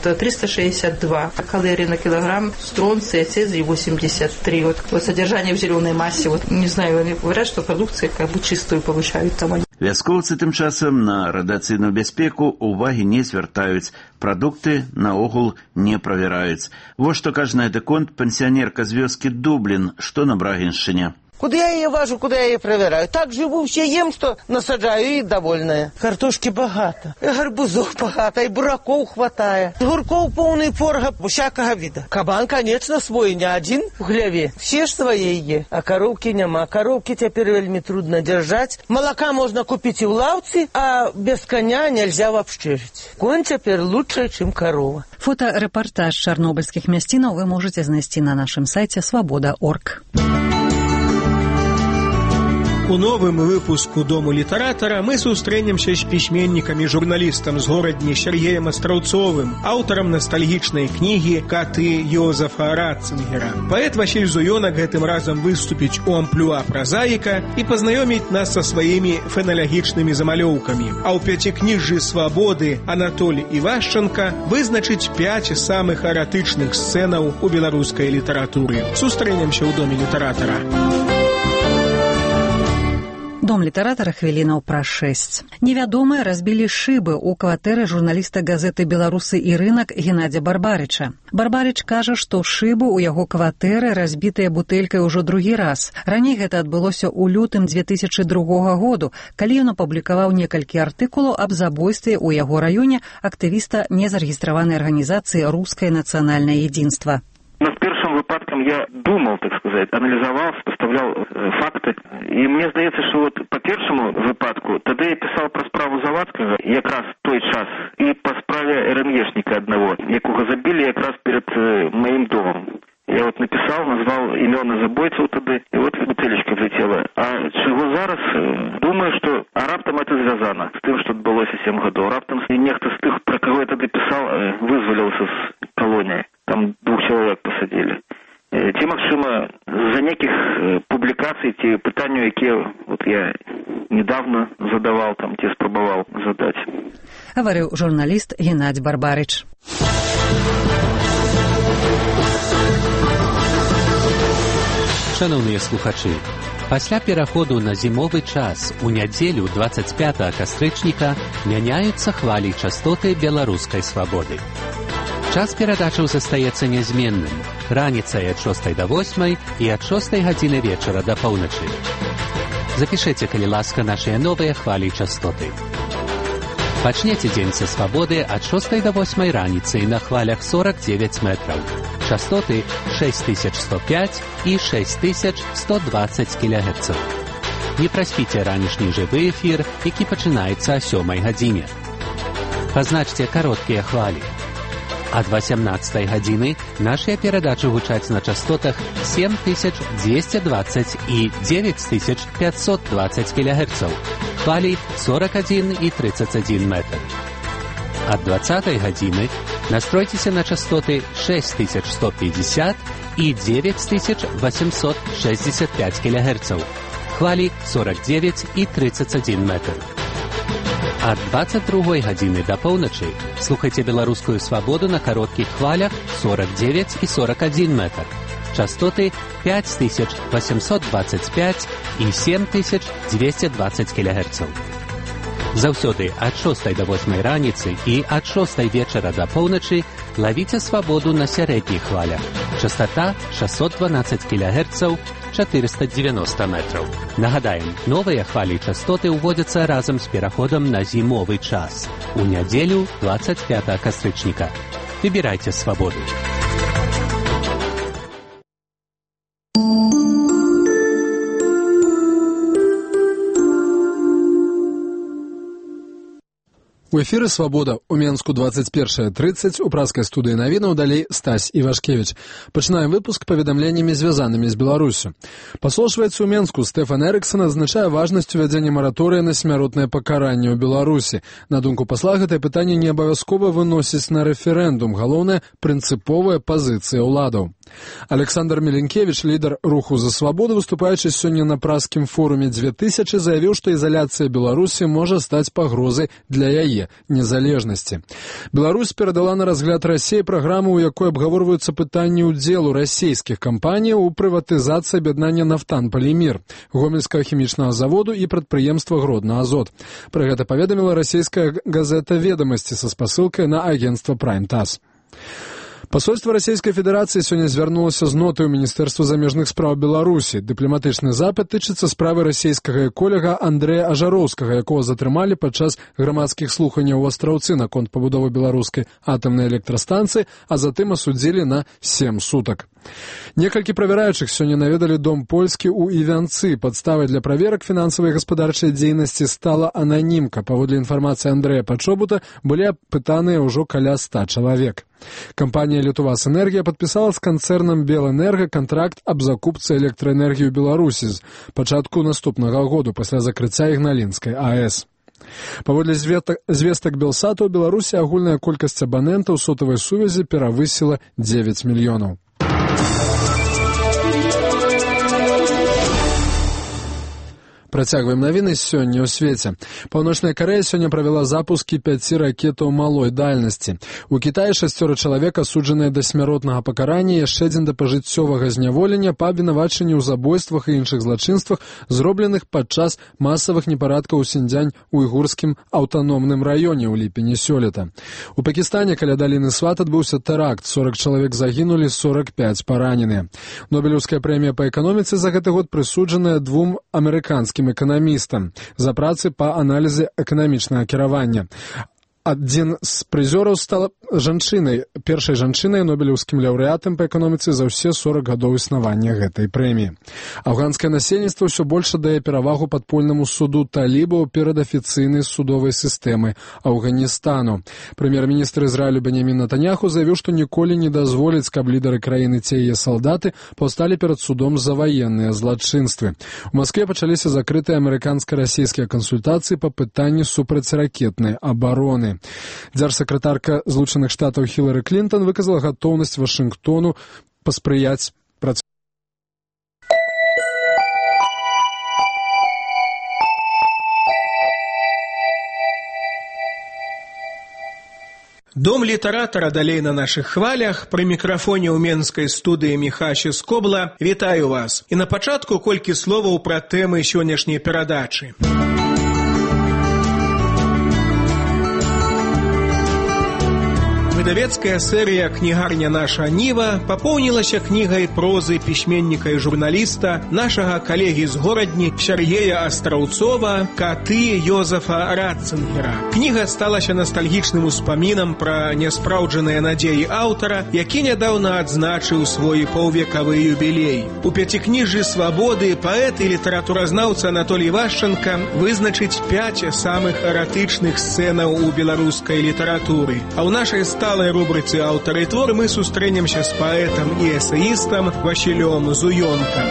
Speaker 3: 362 калорий на килограмм, стронция, цезий 83. Содержание в зеленой массе. Не знаю, они говорят, что продукцию чистую получают там они.
Speaker 31: Вяскоўцы тым часам на радыацыйную бяспеку ўвагі не звяртаюць, прадукты наогул не правяраюць. Вось што кажа на гэты конт пенсіянерка з вёскі Дублін, што на Брагіншчыне.
Speaker 4: Куда я ее важу, куда я ее проверяю. Так живу, все ем, что насаджаю, и довольная. Картошки богато, и гарбузов богато, и бураков хватает. Гурков полный порога всякого вида. Кабан, конечно, свой, не один в хлеве. Все ж свои є. А коровки нема. Коровки теперь вельми трудно держать. Молока можно купить и в лавце, а без коня нельзя вообще жить. Конь теперь лучше, чем корова.
Speaker 1: Фотарэпартаж чарнобыльскіх мясцінаў вы можете знайсці на нашым сайце свабода.орг.
Speaker 5: У новым выпуску «Дому літаратара» мы сустрэнемся з пісьменнікам і журналістам з горадні Сергеем Астраўцовым, аўтарам настальгічнай кнігі «Каты» Йозефа Ратцингера. Паэт Васіль Зуёнак гэтым разам выступіць у амплюа празаіка і пазнаёміць нас са сваімі феналягічнымі замалёўкамі. А ў пяцікніжжы «Свабоды» Анатоль Івашченка вызначыць 5 самых эратычных сцэнаў у беларускай літаратуры. Сустрэнемся ў Доме літаратара.
Speaker 1: Дом літаратара хвілінаў пра 6. Невядомыя разбілі шыбы ў кватэры журналіста газеты «Беларусы і рынак» Геннадзя Барбарыча. Барбарыч кажа, што шыбы ў яго кватэры разбітыя бутэлькай ужо другі раз. Раней гэта адбылося ў лютым 2002 году, калі ён апублікаваў некалькі артыкулаў аб забойстве ў яго раёне актывіста незарэгістраванай арганізацыі «Рускае нацыянальнае единство».
Speaker 6: Над першым выпадкам я думал, так сказать, анализовал, поставлял факты. И мне здаецца, что вот по першому выпадку, тогда я писал про справу Завадскага, якраз той час, и по справе РНЕшника одного, якого забили якраз перед моим домом. Я вот написал, назвал імёны забойцаў тады, и вот бутылечка влетела. А чего зараз? Думаю, что раптам это звязано с тем, что адбылося 7 гадоў. Раптам нехта з тых, про кого я тады писал, вызвалился з колонии. Там 2 человек посадили. Ці, магчыма, з-за некіх публікацый, ці пытанняў, якія вот я недавно задавал, там, ці спрабаваў задаць.
Speaker 1: Гаварыў журналіст Геннадзь Барбарыч.
Speaker 10: Шановныя слухачы, пасля пераходу на зімовы час у нядзелю 25 кастрычніка мяняюцца хвалі частоты беларускай свабоды. Час перадачаў застаецца нязменным. Раніцай ад 6 до 8 і ад 6 гадзіны вечара да паўначы. Запішыце, калі ласка, нашыя новыя хвалі частоты. Пачнеце дзень са свабоды ад 6 до 8 раніцы на хвалях 49 метраў. Частоты 6105 і 6120 кГц. Не праспіце ранішні жывы эфір, які пачынаецца о 7 гадзіне. Пазначце кароткія хвалі. Ад 18 гадзіны нашыя перадачы гучаць на частотах 7220 і 9520 кГц. Хвалі 41 і 31 метр. Ад 20 гадзіны настройцеся на частоты 6150 і 9865 кГц. Хвалі 49 і 31 метр. Ад 22 гадзіны да поўначы слухайце беларускую свабоду на кароткіх хвалях 49 і 41 метр. Частоты 5825 і 7220 кГц. Заўсёды ад 6 до 8 раніцы і ад 6 вечара да поўначы лавіце свабоду на сярэдніх хвалях. Частота 612 кГц, 490 метров. Нагадаем, новыя хвалі частоты ўводзяцца разам з пераходам на зімовы час. У нядзелю 25 кастрычніка. Выбірайце свабоду.
Speaker 7: У эфіры «Свабода» у Менску 21:30, у праскай студыі навінаў далей Стась Івашкевіч. Пачынаем выпуск паведамленнямі, звязанымі з Беларусю. Пасол Швецыі ў Менску Стэфан Эрыксон адзначае важнасць увядзення мараторыя на смяротнае пакаранне ў Беларусі. На думку пасла, гэтае пытанне не абавязкова выносіць на рэферэндум. Галоўнае – прынцыповая пазіцыя ўладаў. Александр Мілінкевіч, лідар руху за свабоду, выступаючы сёння на праскім форуме 2000, заявіў, што ізаляцыя Беларусі можа стаць пагрозай для яе незалежнасці. Беларусь перадала на разгляд Расіі праграму, у якой абгаворваюцца пытанні ўдзелу расійскіх кампаній у прыватызацыі аб'яднання «Нафтан-Полімер», гомельскага хімічнага заводу і прадпрыемства «Гродна-Азот». Пра гэта паведаміла расійская газета «Ведамасці» са спасылкай на агенцтва «Прайм-Тас». Посольство Российской Федерации сегодня звярнулася з нотай у Міністэрства замежных спраў Беларусі. Дыпламатычны запыт тычыцца справы расійскага эколага Андрэя Ажароўскага, якого затрымалі падчас грамадскіх слуханняў у Астраўцы наконт пабудовы беларускай атамнай электрастанцыі, а затым асудзілі на 7 сутак. Некалькі правяраючых сёння наведалі дом польскі ў Івянцы. Падставай для праверак фінансавай і гаспадарчай дзейнасці стала ананімка. Паводле інфармацыі Андрэя Пачобута былі апытаныя ўжо каля 100 чалавек. Кампанія «Літувас Энергія» падпісала з канцэрнам «Белэнерга» кантракт аб закупцы электраэнергіі ў Беларусі з пачатку наступнага году пасля закрыцця Ігналінскай АЭС. Паводле звестак Белсату, у Беларусі агульная колькасць абанентаў сотавай сувязі перавысіла 9 мільёнаў. Працягваем навіны сёння ў свеце. Паўночная Карэя сёння правяла запускі 5 ракетаў малой дальнасці. У Кітаі 6 чалавек асуджаныя да смяротнага пакарання, яшчэ адзін да пажыццёвага зняволення па абвінавачанні ў забойствах і іншых злачынствах, зробленых падчас масавых непарадкаў у Сіньцзянь уйгурскім аўтаномным раёне ў ліпені сёлета. У Пакістане каля даліны Сват адбыўся тэракт. 40 чалавек загінулі, 45 параненыя. Нобелеўская прэмія па эканоміцы за гэты год прысуджаная 2 амерыканскім эканамістам за працы па аналізе эканамічнага кіравання. Адзін з прызёраў стала жанчынай, першай жанчынай нобелеўскім лаўрэатам па эканоміцы за ўсе 40 гадоў існавання гэтай прэміі. Афганскае насельніцтва ўсё больш дае перавагу падпольнаму суду талібаў перад афіцыйнай судовай сістэмай Афганістану. Прэм'ер-міністр Ізраілю Беньямін Нетаньяху заявіў, што ніколі не дазволіць, каб лідары краіны ці яе салдаты паўсталі перад судом за ваенныя злачынствы. У Маскве пачаліся закрытыя амерыканска-расійскія кансультацыі па пытанні супрацьракетнай абароны. Дзяржсакратарка Злучаных Штатаў Хілары Клінтон выказала гатоўнасць Вашынгтону паспрыяць працу.
Speaker 5: Дом літаратара далей на нашых хвалях. Пры мікрафоне ў менскай студыі Міхаші Скобла. Вітаю вас. І на пачатку колькі словаў пра тэмы сённяшняй перадачы. Выдавецкая серыя «Кнігарня наша Ніва» папоўнілася кнігай прозы пісьменніка і журналіста, нашага калегі з горадні Сергея Астраўцова «Каты» Йозефа Ратцингера. Кніга сталася ностальгічным успамінам пра няспраўджаныя надзеі аўтара, які нядаўна адзначыў свой паўвекавы юбілей. У пяцікніжжы «Свабоды» паэт і літаратуразнаўца Анатолій Вашчанка вызначыць 5 самых эратычных сцэнаў у беларускай літаратуры. А ў нашай сталай рубрыцы «Аўтары творы» мы сустрэнемся з паэтам і эсэістам Васілём Зуёнкам.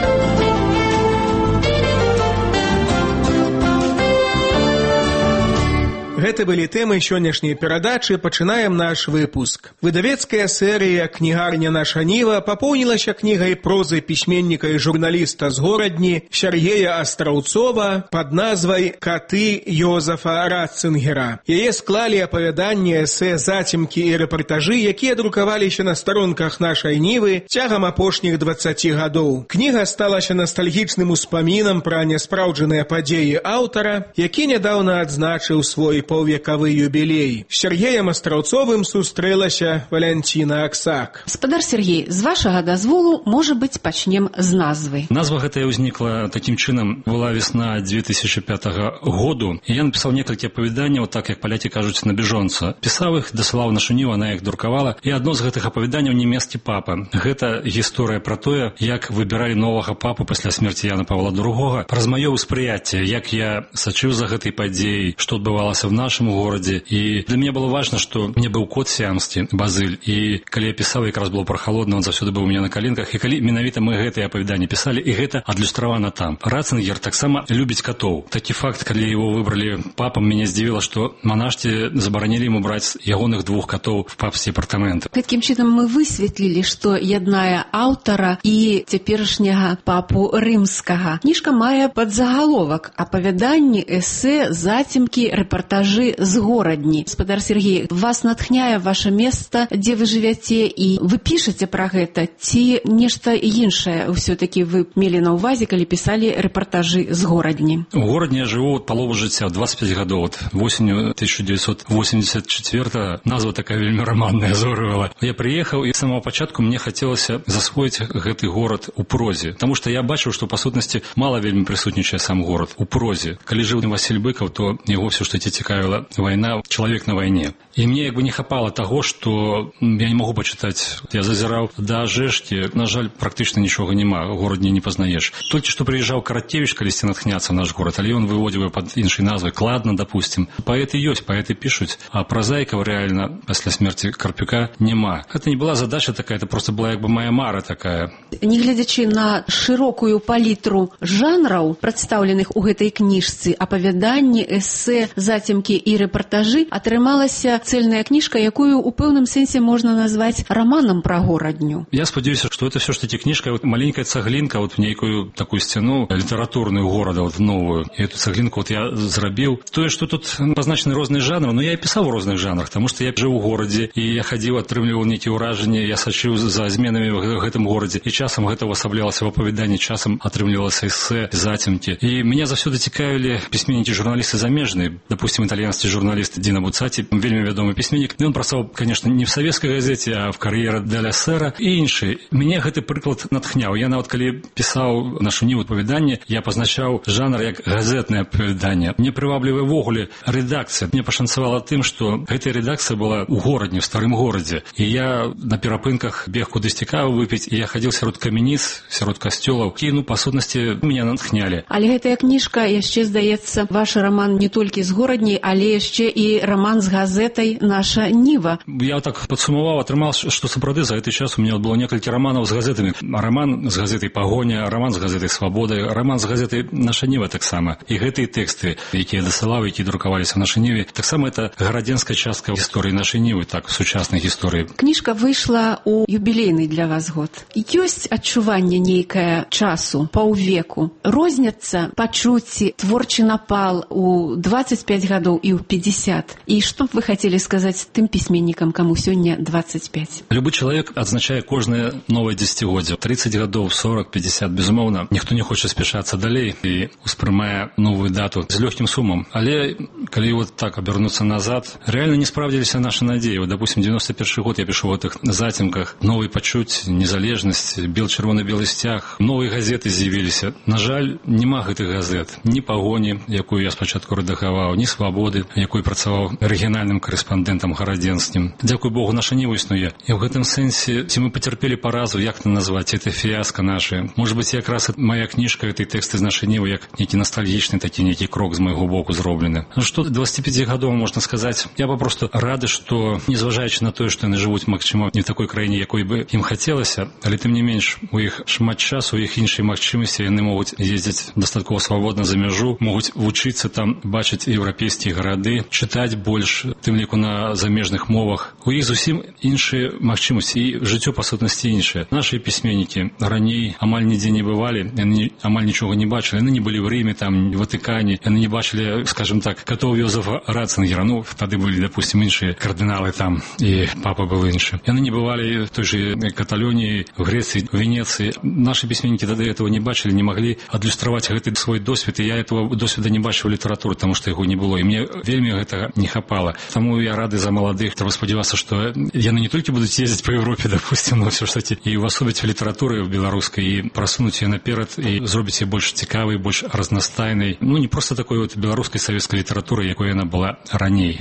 Speaker 5: Гэта былі тэмы сённяшняй перадачы. Пачынаем наш выпуск. Выдавецкая серыя «Кнігарня наша Ніва» папоўнілася кнігай прозы пісьменніка і журналіста з Горадні Сергея Астраўцова пад назвай «Каты» Йозефа Ратцингера. Яе склалі апавяданні, эсэ, зацемкі і рэпартажы, якія друкаваліся на старонках нашай Нівы цягам апошніх 20 гадоў. Кніга сталася ностальгічным успамінам пра няспраўджаныя падзеі аўтара, які нядаўна адзначыў свой паўвекавы юбілей. З Сергеем Астраўцовым сустрэлася Валянціна Аксак.
Speaker 8: Гаспадар Сергей, з вашага дазволу, можа быць, пачнем з назвы.
Speaker 9: Назва гэтая ўзнікла такім чынам. Была весна 2005 году, і я напісаў некалькі апавяданняў, так як палякі кажуць, на бежонца. Пісаў іх, дасылаў нашу Ніву, она іх друкавала, і адно з гэтых апавяданняў «Нямецкі папа». Гэта гісторыя пра тое, як выбіралі новага папу пасля смерці Яна Павла II, праз маё ўспрыяцце, як я сачыў за гэтай падзеяй, што адбывалася в нашым горадзе. І для мяне было важна, што мне быў кот сіамскі, Базыль, і калі я пісаў, якраз было прахалодна, он заўсёды быў у мяне на каленках, і калі менавіта мы гэтыя апавяданні пісалі, і гэта адлюстравана там. Ратцингер таксама любіць катоў. Такі факт, калі его выбралі папам, мяне здзівіла, што манашці забаранілі ему браць ягоных 2 катоў в папскія апартаменты.
Speaker 8: Такім чынам мы высветлілі, што яднае аўтара і цяперашняга папу рымскага. Кніжка мае падзагаловак апавяданні, эсэ, зацемкі, рэпартажы з Горадні. Гаспадар Сергей, вас натхняе ваше месца, дзе вы жывяце, і вы пішаце пра гэта, ці нешта іншае ўсё-такі вы мелі на ўвазе, калі пісалі рэпартажы з Горадні?
Speaker 9: У Горадні я жыву от палову жыцця, 25 гадоў. Восенню 1984 назва такая вельмі романная зорывала. Я прыехаў, і з самого пачатку мне хацелася засвоіць гэты горад у прозе, таму што я бачыў, што па сутнасці мала вельмі прысутнічае сам горад у прозе. Калі жыў Васіль Быкаў, то яго ўсё ж такі цікавіла вайна, чалавек на вайне. І мне як бы не хапала таго, што я не магу пачытаць. Я зазіраў да Жэшкі, на жаль, практычна нічога няма, горад не пазнаеш. Толькі што прыязджаў Караткевіч калісьці натхняцца наш горад, але ён выводзіў пад іншай назвай, Кладна, допустим. Паэты ёсць, паэты пішуць, а празаікаў рэальна пасля смерці Карпюка няма. Гэта не была задача такая, это просто была як бы моя мара такая.
Speaker 8: Не глядзячы на шырокую палітру жанраў, прадстаўленых у гэтай кніжцы, апавяданні, эсэ, зацемкі і рэпартажы, атрымалася цэльная кніжка, якую у пэўным сэнсе можна назваць раманам пра Горадню.
Speaker 9: Я спадзяюся, што это все ж таки кніжка, маленькая цаглінка, вот нейкую такую сцяну літаратурную горада, вот новую. І эту цаглінку вот я зрабіў. Тое, што тут пазначаны розныя жанры, но я і пісаў у розных жанрах, таму што я жыў у горадзе, і я хадзіў, атрымліваў нейкія ўражанні, я сачыў за зменамі в гэтым горадзе, і часам гэта ўвасаблялася в апавяданні, часам атрымлівалася эсэ, зацемкі. І мяне заўсёды цікавілі пісьменнікі, журналісты замежныя, допустим, італьянскі журналіст Діна Буцаці, вельмі вядомы пісьменнік. Ён працаваў, конечно, не в савецкай газеце, а в «Кар'ера деля Сера» і іншыя. Мяне гэты прыклад натхняў. Я нават калі пісаў нашу Ніву апавяданне, я пазначаў жанр як газетнае апавяданне. Мне прываблівае ввогуле рэдакцыя. Мне пашанцавала тым, што гэтая рэдакцыя была ў горадні, в старым горадзе. І я на перапынках бег кудысьці каву выпіць, і я хадзіў сярод камяніц, сярод касцёлаў. І, па сутнасці, мяне натхнялі.
Speaker 8: Але гэтая кніжка яшчэ, здаецца, ваш раман не толькі з Горадняй, але яшчэ і раман з газетай «Наша Ніва».
Speaker 9: Я так падсумаваў, атрымаў, што сапраўды за гэты час у мяне было некалькі раманаў з газетамі. Раман з газетай «Пагоня», раман з газетай «Свабода», раман з газетай «Наша Ніва» таксама. І гэтыя тэксты, якія дасылаў, якія друкаваліся в «Нашай Ніве», таксама это гарадзенская частка гісторыі нашай Нівы, так, сучаснай гісторыі.
Speaker 8: Кніжка выйшла ў юбілейны для вас год. Ёсць адчуванне нейкае часу, паўвеку? Розняцца пачуцці, творчы напал у 25 гадоў і ў 50? І што б вы хацелі сказаць тым пісьменнікам, каму сёння 25?
Speaker 9: Любы чалавек адзначае кожнае новае дзесяцігоддзе. 30 гадоў, 40, 50, безумоўна. Ніхто не хоча спяшацца далей і успрымае новую дату з лёгкім сумам. Але калі вот так абернуцца назад, реально не справдзіліся нашы надзеі. Вот, допустим, 91 год я пишу в этих зацемках. Новый пачуць, незалежнасць, бел-чырвона-белы сцяг. Новыя газеты з'явіліся. На жаль, нема гэтых газет. Ні «Пагоні», якую я спачатку рэдагаваў, ні «Свабоды», якой працаваў арыгінальным корэспандэнтам гарадзенскім. Дзякуй Богу, наша Ніва існуе. І ў гэтым сэнсе, ці мы пацярпелі паразу, як это назваць, это фіаска наша. Может быть, якраз моя кніжка, этой тэксты з нашай Нівы, як нейкі ностальгічны такі нейкі крок з майго боку зроблены. Ну што, 25 гадоў, можна сказаць, я папросту рады, што, незважаючы на тое, што яны жывуць, магчыма, не в такой краіне, якой бы ім хацелася, але тым не менш, у іх шмат часу, у іх іншыя магчымасці, яны могуць ездзіць дастаткова свабодна за мяжу, могуць вучыцца там, бачыць еўрапейскіх гарады, чытаць больш, тым ліку на замежных мовах. У іх зусім іншыя магчымасці і жыццё па сутнасці іншае. Нашы пісьменнікі раней амаль нідзе не бывалі, яны амаль нічога не бачылі, яны не былі в Рыме, там, в Ватыкане, яны не бачылі, скажем так, катоў Йозефа Ратцингера, ну, тады былі, допустим, іншыя кардыналы там, і папа был іншы. Яны не бывалі в той же Каталоніі, в Грэцыі, в Венеции. Наши письменники тогда этого не бачили, не могли адлюстраваць гэты свой досвед, и я этого досведа не бачыў у літаратуры, потому что его не было, и мне вельмі гэтага не хапала. Таму я рады за маладых, трэба спадзявацца, што яны не толькі будуць ездзіць по Европе, допустим, но все ж таки і увасобіць літаратуры беларускай, і прасунуць яе наперад, і зробіць яе больш цікавай, больш разнастайнай. Ну, не просто такой вот беларускай савецкай літаратуры, якой яна была раней.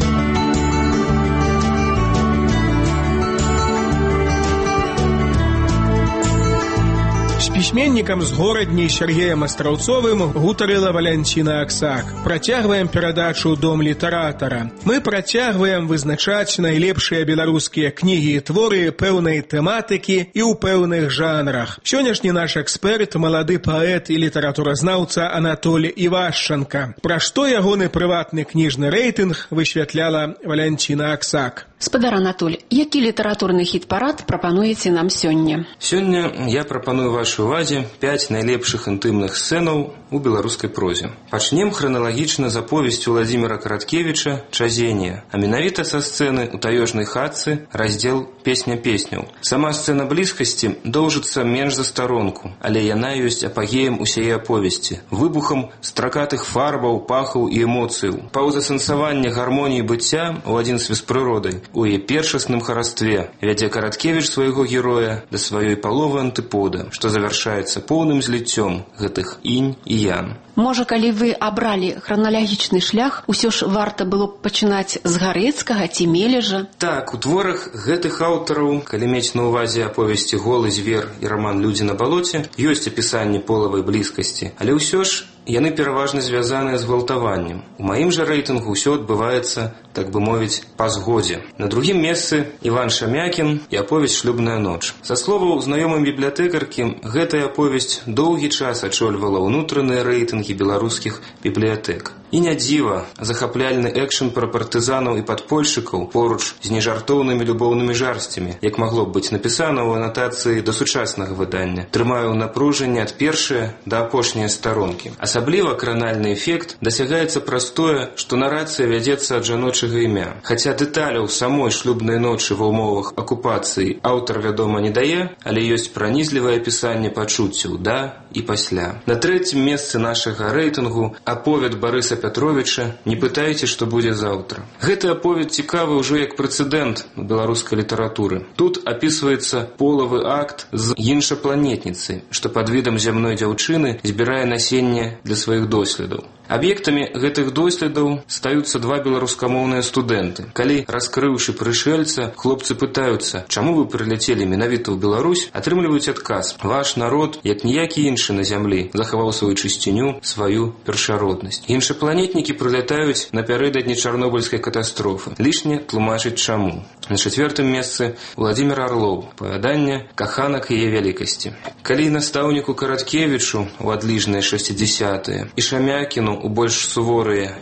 Speaker 5: Пісьменнікам з горадні Сергеем Астраўцовым гутарыла Валянціна Аксак. Працягваем перадачу «Дом літаратара». Мы працягваем вызначаць найлепшыя беларускія кнігі і творы пэўнай тэматыкі і ў пэўных жанрах. Сённяшні наш эксперт, малады паэт і літаратуразнаўца Анатоль Івашчанка. Пра што ягоны прыватны кніжны рэйтынг высвятляла Валянціна Аксак.
Speaker 8: Спадар Анатоль, які літаратурны хіт-парад прапануеце нам сёння?
Speaker 11: Сёння я прапаную вашай увазе 5 найлепшых інтымных сцэнаў у беларускай прозе. Пачнем храналагічна з аповесцю Владзіміра Караткевіча «Чазенне», а менавіта са сцэны ў таёжнай хатцы, раздзел «Песня песняў». Сама сцэна блізкасці доўжыцца менш за старонку, але яна ёсць апагеем усяе аповесці, выбухам стракатых фарбаў, пахаў і эмоцыяў, паўзасэнсавання гармоніі быцця ў адзін свіс прыродай, у яе першасным харастве вядзе Караткевіч свайго героя да сваёй паловы антыпода, што завяршаецца поўным зліццём гэтых інь і ян.
Speaker 8: Можа, калі вы абралі храналагічны шлях, усё ж варта было б пачынаць з Гарэцкага ці Мележа?
Speaker 11: Так, у творах гэтых аўтараў, калі мець на ўвазе аповесці «Голы звер» і раман «Людзі на балоце», ёсць апісанне полавай блізкасці, але ўсё ж яны пераважна звязаныя з гвалтаваннем. У маім жа рэйтынгу ўсё адбываецца, так бы мовіць, па згодзе. На другім месцы Іван Шамякін і аповесць «Шлюбная ноч». Са словаў знаёмай бібліятэкаркі, гэтая аповесць доўгі час ачольвала ўнутраныя рэйтынгі беларускіх бібліятэк. І не дзіва, захапляльны экшн пра партызанаў і падпольшчыкаў поруч з нежартоўнымі любоўнымі жарсцямі, як магло б быць напісана ў анатацыі да сучаснага выдання, трымае ў напружанні ад першае да апошняе старонкі. Асабліва кранальны эфект дасягаецца праз тое, што нарацыя вядзецца ад жаночага імя. Хаця дэталяў самой шлюбнай ночы ва ўмовах акупацыі аўтар, вядома, не дае, але ёсць пранізлівае апісанне пачуццяў да і пасля. На трэцім месцы нашага рэйтынгу аповед Барыса Пятровича «Не пытайце, што будзе заўтра». Гэты аповед цікавы ўжо як прэцэдэнт беларускай літаратуры. Тут апісваецца полавы акт з іншапланетніцай, што пад відам зямной дзяўчыны збірае насенне для сваіх доследаў. Аб'ектамі гэтых доследаў стаюцца 2 беларускамоўныя студэнты. Калі, раскрыўшы прышэльца, хлопцы пытаюцца, чаму вы прыляцелі менавіта ў Беларусь, атрымліваюць адказ: ваш народ, як ніякі іншы на зямлі, захаваў сваю чысціню, сваю першароднасць. Іншапланетнікі прылятаюць напярэдадні чарнобыльскай катастрофы. Лішне тлумачыць чаму. На 4-м месцы Владзімір Арлоў, апавяданне «Каханак яе вялікасці». Калі настаўніку Караткевічу у адліжныя 60-е і Шамякіну у больш суворыя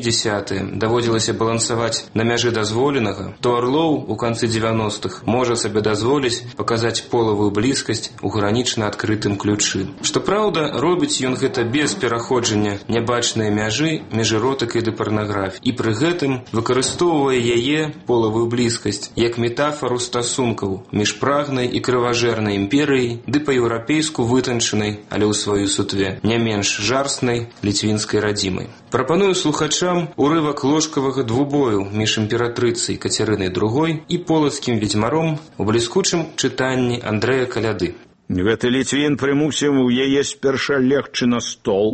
Speaker 11: 70-е даводзілася балансаваць на мяжы дазволенага, то Арлоў у канцы 90-х можа сабе дазволіць паказаць полавую блізкасць у гранічна адкрытым ключы. Што праўда, робіць ён гэта без пераходжання нябачнай мяжы між эротыкай ды парнаграфіяй, і пры гэтым выкарыстоўвае яе полавую блізкасць як метафару стасункаў між прагнай і крыважэрнай імперыяй ды па-еўрапейску вытанчанай, але ў сваёй сутве не менш жарснай ліцвінскай радзімай. Прапаную слухачам урывак ложкавага двубою між імператрыцай Кацярынай II і полацкім ведзьмаром у бліскучым чытанні Андрэя Каляды.
Speaker 12: Гэты ліцвін прымусіў яе спярша легчы на стол,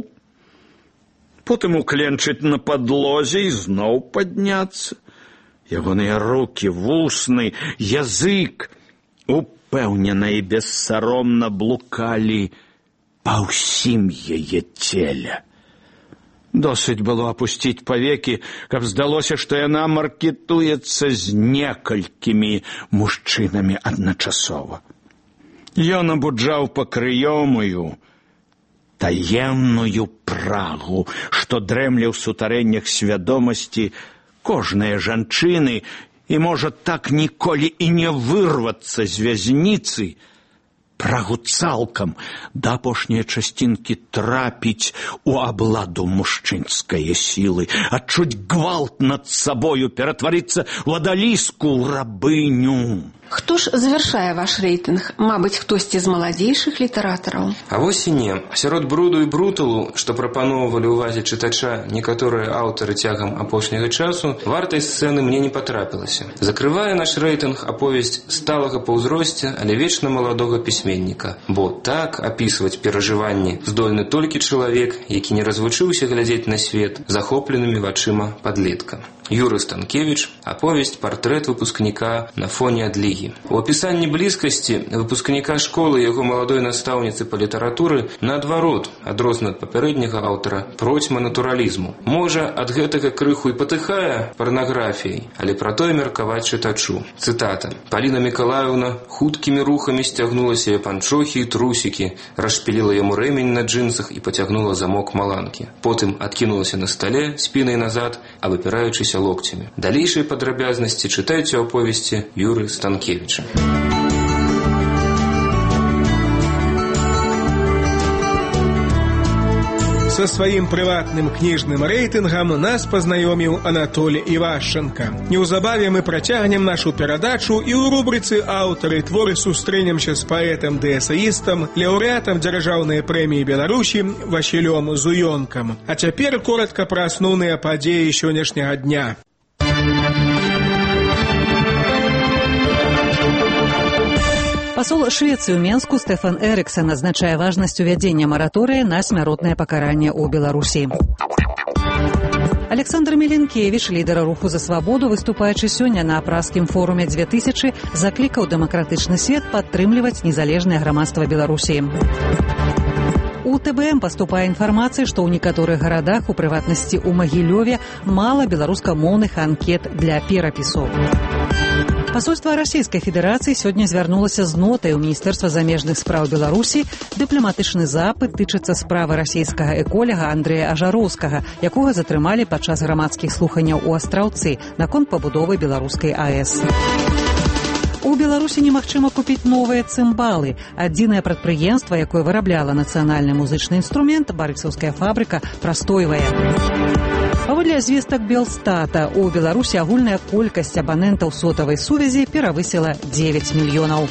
Speaker 12: потым укленчыць на падлозе і зноў падняцца. Ягоныя рукі, вусны, язык упэўнена і бессаромна блукалі па ўсім яе целе. Досыць было апусціць павекі, каб здалося, што яна маркетуецца з некалькімі мужчынамі адначасова. Ён абуджаў пакрыёмую, таемную прагу, што дрэмле ў сутарэннях свядомасці кожнай жанчыны і можа так ніколі і не вырвацца з вязніцы, прагу цалкам да апошняй часцінкі трапіць у абладу мужчынскае сілы, адчуць гвалт над сабою, ператварыцца ў адаліску, ў рабыню.
Speaker 8: Хто ж завяршае ваш рэйтынг? Мабыць, хтосьці з маладзейшых літаратараў?
Speaker 11: А вось і не. Сярод бруду і бруталу, што прапаноўвалі ўвазе чытача некаторыя аўтары цягам апошняга часу, вартай сцэны мне не патрапілася. Закрывае наш рэйтынг аповесць сталага па ўзросце, але вечна маладога пісьменніка. Бо так апісваць перажыванні здольны толькі чалавек, які не развучыўся глядзець на свет захопленымі вачыма падлетка. Юры Станкевіч, аповесць «Партрэт выпускніка на фоне адлігі». У апісанні блізкасці выпускніка школы яго маладой настаўніцы па літаратуры наадварот, адрознена ад папярэдняга аўтара, процьма натуралізму. Можа, ад гэтага крыху і патыхае парнаграфіяй, але пра тое меркаваць чытачу. Цытата. «Паліна Мікалаеўна хуткімі рухамі сцягнула сябе панчохі і трусікі, расшпіліла яму рэмень на джинсах і пацягнула замок маланкі. Потым адкінулася на стале спінай назад, а выпіраючыся локцямі». Далейшыя падрабязнасці чытайце ў аповесці Юры Станкевіча.
Speaker 5: Со сваім прыватным кніжным рэйтынгам нас пазнаёміў Анатолій Івашченка. Неўзабаве мы працягнем нашу перадачу і ў рубрыцы «Аўтары творы» сустрэнемся з паэтам ды эсэістам, лаўрэатам дзяржаўнай прэміі Беларусі Васілём Зуёнкам. А цяпер коратка пра асноўныя падзеі сённяшняга дня.
Speaker 1: Пасол Швецыі ў Менску Стэфан Эрыксон адзначае важнасць увядзення мараторыя на смяротнае пакаранне ў Беларусі. Александр Меленкевич, лідар руху за свабоду, выступаючы сёння на празскім форуме 2000, заклікаў дэмакратычны свет падтрымліваць незалежнае грамадства Беларусі. У ТБМ паступае інфармацыя, што ў некаторых гарадах, у прыватнасці ў Магілёве, мала беларускамоўных анкет для перапісу. Пасольства Расійскай Федэрацыі сёння звярнулася з нотай ў Міністэрства замежных спраў Беларусі. Дыпламатычны запыт тычыцца справы расійскага эколага Андрэя Ажароўскага, якога затрымалі падчас грамадскіх слуханняў у Астраўцы наконт пабудовы беларускай АЭС. У Беларусі немагчыма купіць новыя цымбалы. Адзінае прадпрыемства, якое вырабляла нацыянальны музычны інструмент, барысаўская фабрыка, прастойвае. Паводле звестак Белстата, у Беларусі агульная колькасць абанентаў сотавай сувязі перавысіла 9 мільёнаў.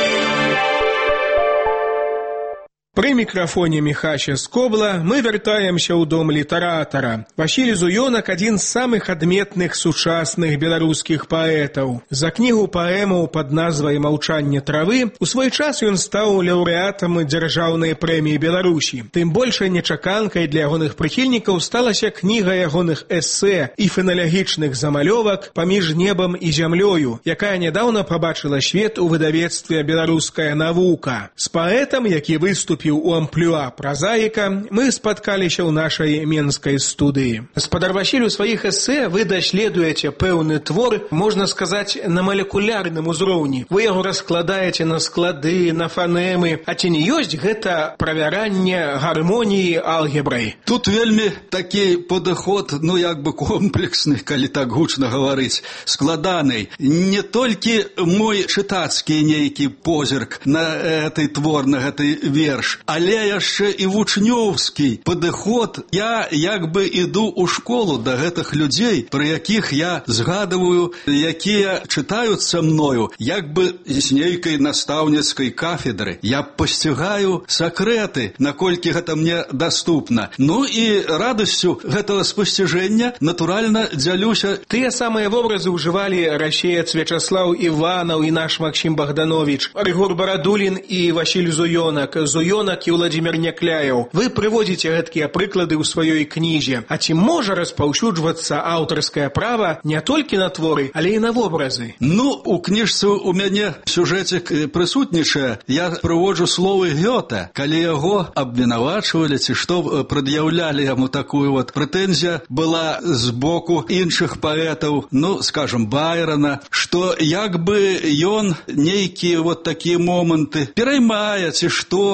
Speaker 5: Пры мікрафоне Міхася Скобла мы вяртаемся ў дом літаратара. Васіль Зуёнак – адзін з самых адметных сучасных беларускіх паэтаў. За кнігу паэмаў пад назвай «Маўчанне травы» у свой час ён стаў лаўрэатам дзяржаўнай прэміі Беларусі. Тым большай нечаканкай для ягоных прыхільнікаў сталася кніга ягоных эсэ і феналягічных замалёвак «Паміж небам і зямлёю», якая нядаўна пабачыла свет у выдавецтве «Беларуская навука». З паэтам, які выступіў у амплюа празаіка, мы спаткаліся ў нашай менскай студыі. Спадар Васіль, у сваіх эсэ вы даследуеце пэўны твор, можна сказаць, на малекулярным узроўні. Вы яго раскладаеце на склады, на фанемы. А ці не ёсць гэта правяранне гармоніі алгебрай?
Speaker 13: Тут вельмі такі падыход, як бы комплексны, калі так гучна гаварыць, складаны. Не толькі мой чытацкі нейкі позірк на гэты твор, на гэты верш, але яшчэ і вучнёўскі падыход. Я як бы іду ў школу да гэтых людзей, пра якіх я згадываю, якія чытаюцца мною, як бы з нейкай настаўніцкай кафедры. Я пасцігаю сакрэты, наколькі гэта мне даступна. І радасцю гэтага спасціжэння, натуральна, дзялюся.
Speaker 5: Тыя самыя вобразы ўжывалі расеец Вячаслаў Іванаў і наш Максім Богданович, Рыгор Барадулін і Васіль Зуёнак, і Владзімір Някляеў. Вы прыводзіце гэткія прыклады ў сваёй кнізе. А ці можа распаўсюджвацца аўтарскае права не толькі на творы, але і на вобразы?
Speaker 13: У кніжцы у мяне сюжэцік прысутнічае. Я прыводжу словы Гёта. Калі яго абвінавачвалі, ці што прад'яўлялі яму такую прэтэнзія была з боку іншых паэтаў, скажам, Байрона, што як бы ён нейкія такія моманты пераймае, ці што, ці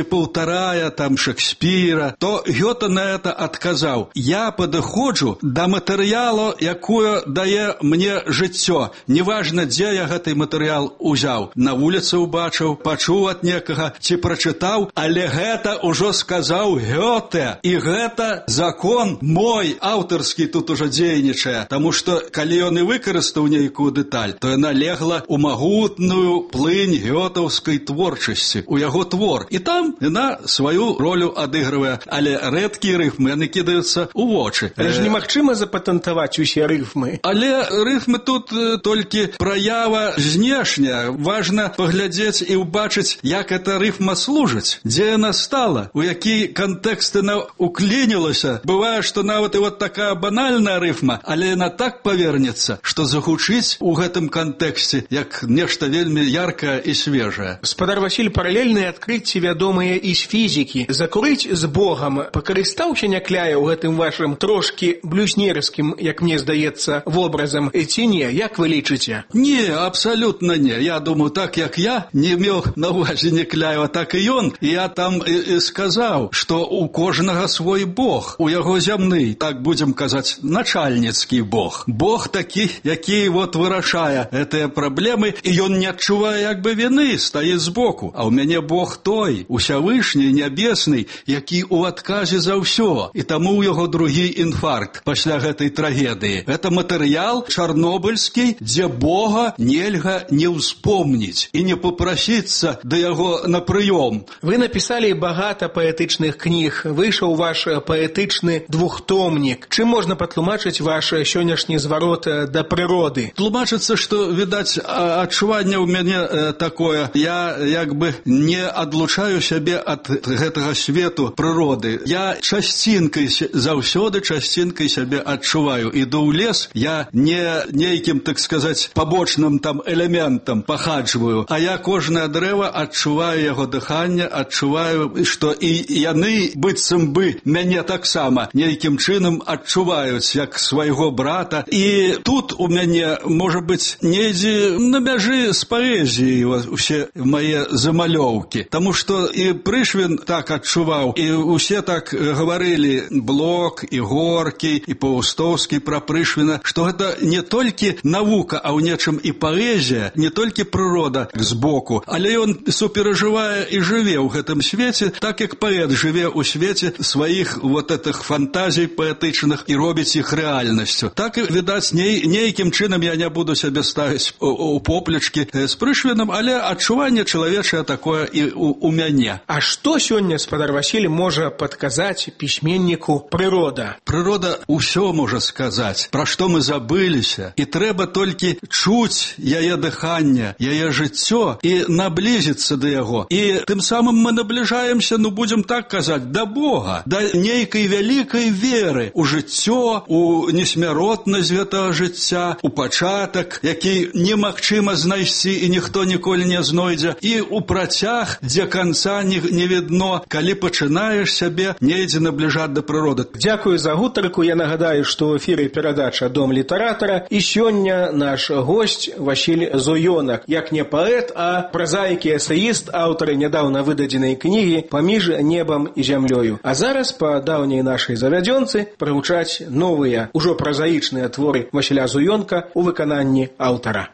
Speaker 13: паўтарае там Шекспіра, то Гёте на это адказаў: я падыходжу да матэрыялу, якое дае мне жыццё. Неважна, дзе я гэты матэрыял узяў. На вуліцы ўбачыў, пачуў ад некага ці прачытаў, але гэта ўжо сказаў Гёте. І гэта закон мой, аўтарскі тут ужо дзейнічае. Таму што, калі ён і выкарыстаў нейкую дэталь, то яна легла ў магутную плынь гётаўскай творчасці, у яго твор. І там яна сваю ролю адыгрывае. Але рэдкія рыфмы, яны кідаюцца ў вочы.
Speaker 5: Але ж немагчыма запатэнтаваць усе рыфмы.
Speaker 13: Але рыфмы тут толькі праява знешняя. Важна паглядзець і ўбачыць, як эта рыфма служыць, дзе яна стала, у які кантэкст яна уклінілася. Бывае, што нават і вот такая банальная рыфма, але яна так павернецца, што загучыць у гэтым кантэксце як нешта вельмі яркае і свежае.
Speaker 5: Спадар Васіль, паралельныя адкрыцці вядомыя і з фізікі. Закурыць з Богам пакарыстаўся Някляя ў гэтым вашым трошкі блюзнерскім, як мне здаецца, вобразам, ці не? Як вы лічыце?
Speaker 13: Не, абсалютна не. Я думаю, так як я не меў на ўвазе Някляева, так і ён. Я там і сказаў, што у кожнага свой Бог, у яго зямны, так будзем казаць, начальніцкі Бог. Бог такі, які вот вырашае гэтыя праблемы, і ён не адчувае як бы віны, стаіць збоку. А ў мяне Бог той, усявышні, нябесны, які ў адказе за ўсё. І таму ў яго другі інфаркт пасля гэтай трагедыі. Гэта матэрыял чарнобыльскі, дзе Бога нельга не ўспомніць і не папрасіцца да яго на прыём.
Speaker 5: Вы напісалі багата паэтычных кніг, выйшаў ваш паэтычны двухтомнік. Чым можна патлумачыць ваш сённяшні зварот да прыроды?
Speaker 13: Тлумачыцца, што, відаць, адчуванне ў мяне такое. Я як бы не адлучаю сябе ад гэтага свету прыроды. Я часцінкай, заўсёды часцінкай сябе адчуваю. Іду ў лес, я не нейкім, так сказаць, пабочным там элементам пахаджваю, а я кожнае дрэва адчуваю яго дыханне, адчуваю, што і яны быццам бы мяне таксама нейкім чынам адчуваюць як свайго брата. І тут у мяне, можа быць, недзе на мяжы з паэзіяй усе мае замалёўкі. Таму што і Прышвін так адчуваў, і усе так гаварылі, Блок, і Горкі, і Паўстоўскі пра Прышвіна, што гэта не толькі навука, а ў нечым і паэзія, не толькі прырода збоку, але ён суперажывае і жыве ў гэтым свеце, так як паэт жыве ў свеце сваіх вот этих фантазій паэтычных і робіць іх рэальнасцю. Так, відаць, нейкім чынам я не буду сябе ставіць у поплечкі з Прышвінам, але адчуванне чалавечае такое і у мяне.
Speaker 5: А што сёння, спадар Васіль, можа падказаць пісьменніку прырода?
Speaker 13: Прырода ўсё можа сказаць, пра што мы забыліся, і трэба толькі чуць яе дыханне, яе жыццё і наблізіцца да яго. І тым самым мы набліжаемся, ну будзем так казаць, да Бога, да нейкай вялікай веры ў жыццё, у несмяротнасць гэтага жыцця, у пачатак, які немагчыма знайсці і ніхто ніколі не знойдзе, і у працяг, дзе канца не відно, калі пачынаеш сябе недзе набліжаць да прыроды.
Speaker 5: Дзякую за гутарку. Я нагадаю, што ў эфіры перадача «Дом літаратара», і сёння наш госць Васіль Зуёнак, як не паэт, а празаік і эсеіст, аўтар нядаўна выдадзенай кнігі «Паміж небам і зямлёю». А зараз па даўняй нашай завядзёнцы прагучаць новыя, ужо празаічныя творы Васіля Зуёнка ў выкананні аўтара.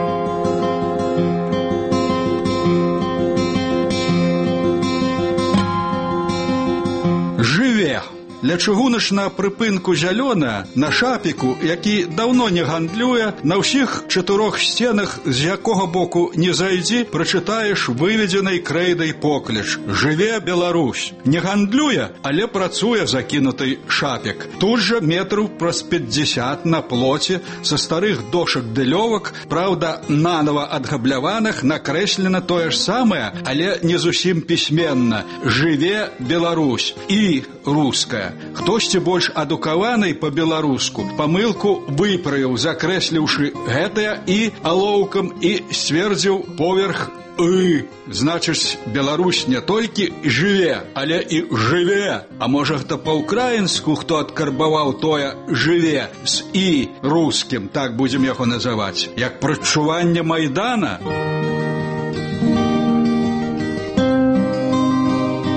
Speaker 13: Жыве! Ля чыгуначнага прыпынку зялёная, на шапіку, які даўно не гандлюе, на ўсіх 4 сценах, з якога боку не зайдзі, прачытаеш выведзенай крэйдай покліч: «Жыве Беларусь!» Не гандлюе, але працуе закінутай шапік. Тут жа метраў праз 50 на плоце, са старых дошак дылёвак, праўда, нанова адгабляваных, накрэслена тое ж самае, але не зусім пісьменна: «Жыве Беларусь!» і руская. Хтосьці больш адукаваны па-беларуску памылку выправіў, закрэсліўшы гэтае і алоўкам, і сцвердзіў поверх «ы». Значыць, Беларусь не толькі жыве, але і жыве. А можа, гэта па-ўкраінску хто адкарбаваў тое «жыве» з «і» рускім, так будзем яго называць, як прадчуванне Майдана.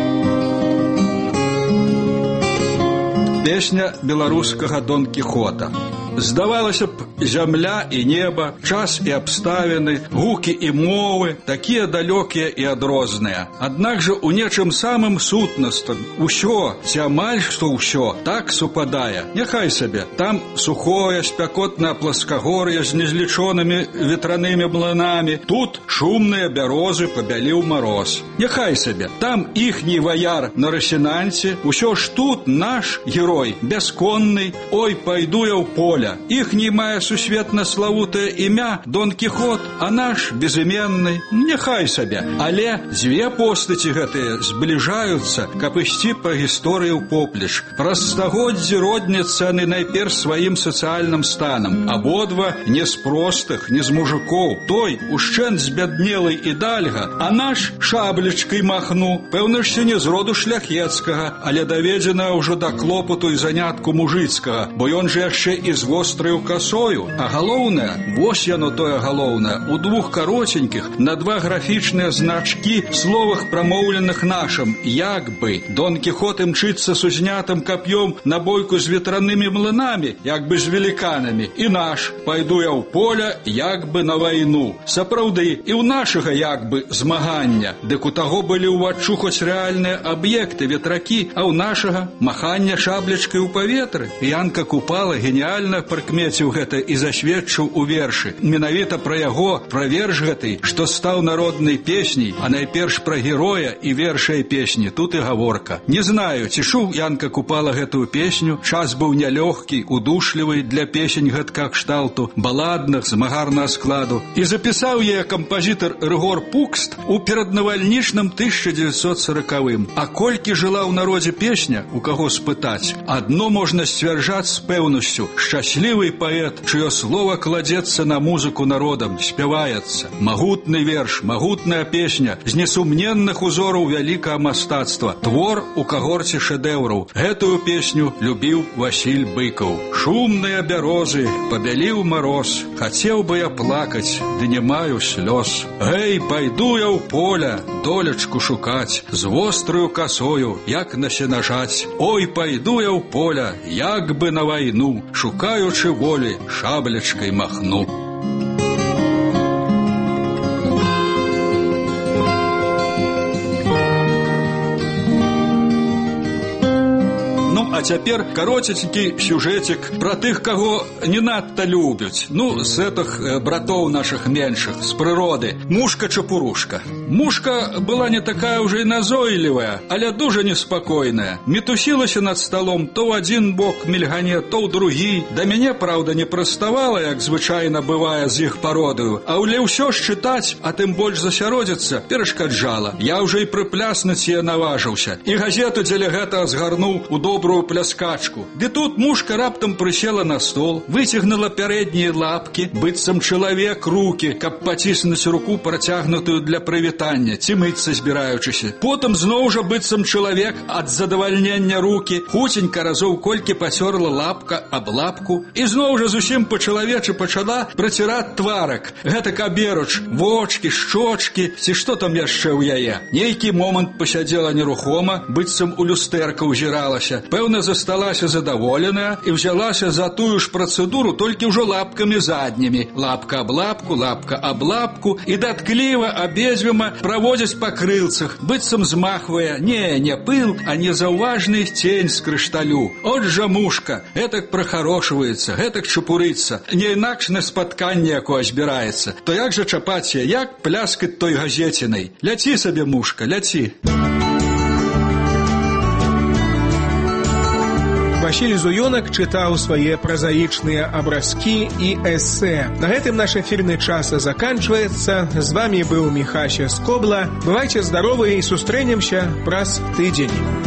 Speaker 13: Песня беларускага Дон Кіхота. Здавалася б, зямля і неба, час і абставіны, гукі і мовы такія далёкія і адрозныя. Аднак жа у нечым самым сутнасным усё, ці амаль што ўсё, так супадае. Няхай сабе, там сухое, спякотнае пласкагор'е з незлічонымі ветранымі млынамі, тут шумныя бярозы пабяліў мароз. Няхай сабе, там іхні ваяр на расінанце, усё ж тут наш герой бясконны, ой, пайду я ў поле. Іхні мае сусветна славутае імя Дон Кіхот, а наш безыменны, няхай сабе. Але дзве постаці гэтыя збліжаюцца, каб ісці па гісторыі поплеч. Праз стагоддзі родняцца яны найперш сваім сацыяльным станам. Абодва не з простых, не з мужикоў. Той ушчэнт збяднелы і дальга, а наш шаблечкай махну, пэўна ж не з роду шляхецкага, але даведзена ўжо да клопату і занятку мужыцкага, бо ён жа яшчэ і з востраю касою. А галоўнае, вось яно тое галоўнае, у двух каротенькіх на два графічныя значкі словах прамоўленых нашым, як бы. Дон Кіхот імчыцца с узнятым кап'ём на бойку з ветранымі млынамі, як бы з веліканамі. І наш, пайду я ў поле, як бы на вайну. Сапраўды, і ў нашага як бы змагання. Дык у таго былі ўваччу хоць рэальныя аб'екты, ветракі, а ў нашага махання шаблечкай у паветры. Янка Купала геніальна прыкмеціў гэта і засведчыў у вершы. Менавіта пра яго, пра верш гэты, што стаў народнай песняй, а найперш пра героя і вершай песні. Тут і гаворка. Не знаю, ці чуў Янка Купала гэтую песню. Час быў нялёгкі, удушлівы для песень гэтка кшталту, баладных, змагарнага складу. І запісаў яе кампазітар Рыгор Пукст у пераднавальнічным 1940-м. А колькі жыла ў народзе песня, у каго спытаць? Адно можна сцвярджаць з пэўнасцю. Шчаслівы паэт, чыё слова кладзецца на музыку народам, спяваецца. Магутны верш, магутная песня, з несумненных узораў вялікага мастацтва. Твор у кагорце шэдэўраў. Гэтую песню любіў Васіль Быкаў. Шумныя бярозы, пабяліў мароз. Хацеў бы я плакаць, ды не маю слёз. Гэй, пайду я ў поле, долечку шукаць, з востраю касою, як насенажаць. Ой, пайду я ў поле, як бы на вайну, шукаючы волі, шаблечкай махну. А цяпер каротенькі сюжэтик пра тых, каго не надта любяць. З гэтых братоў нашых меншых, з прыроды. Мушка-чапурушка. Мушка была не такая ўжо і назойлівая, але дужа неспакойная. Мітусілася над сталом то ў адзін бок мільгане, то ў другі. Да мяне, праўда, не прыставала, як звычайна бывае з іх пародаю, але ўсё ж чытаць, а тым больш засяродзіцца, перашкаджала. Я ўжо і прыпляснуць яе наважыўся. І газету дзеля гэтага згарнуў у добрую пляскачку. Ды тут мушка раптам прысела на стол, выцягнула пярэднія лапкі, быццам чалавек рукі, каб паціснуць руку, працягнутую для прывітання, ці мыцца збіраючыся. Потым зноў жа быццам чалавек ад задавальнення рукі, хуценька разоў колькі пацёрла лапка аб лапку, і зноў жа зусім па-чалавечы пачала праціраць тварак. Гэта каберуч, вочкі, шчочкі, ці што там яшчэ ў яе. Нейкі момант пасядзела нерухома, быццам у люстэрка ўзіралася. Пэўна, засталася задаволеная і взялася за тую ж працэдуру, толькі ўжо лапкамі заднімі. Лапка аб лапку, лапка аб лапку, і даткліва абедзвюма праводзіць па крылцах, быццам змахвае не пыл, а незаўважны цень з крышталю. От жа мушка, гэтак прахарошваецца, гэтак чапурыцца, не інакш на спатканне якое збіраецца. То як жа чапаць яе, як пляскаць той газецінай? Ляці сабе, мушка, ляці.
Speaker 5: Васіль Зуёнак чытаў свае празаічныя абразкі і эсэ. На гэтым наш эфірны час заканчваецца. З вамі быў Міхася Скобла. Бывайце здаровы і сустрэнемся праз тыдзень.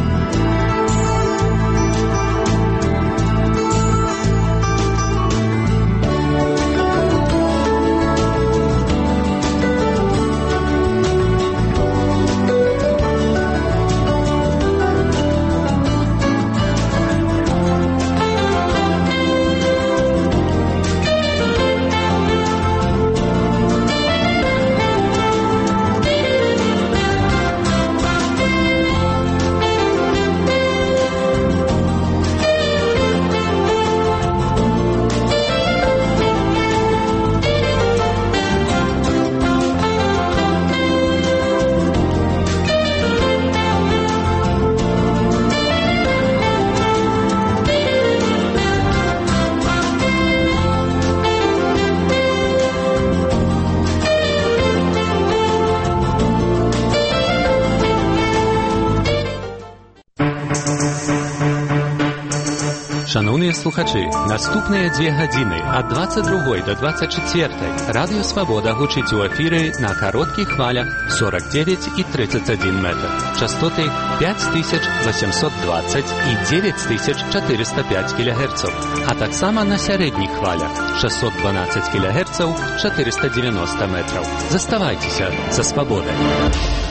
Speaker 10: Шановныя слухачы, наступныя 2 гадзіны ад 22 до 24 Радыё Свабода гучыць у эфіры на кароткіх хвалях 49 і 31 метр. Частоты 5820 і 9405 кГц, а таксама на сярэдніх хвалях 612 кГц 490 метраў. Заставайцеся са Свабодай.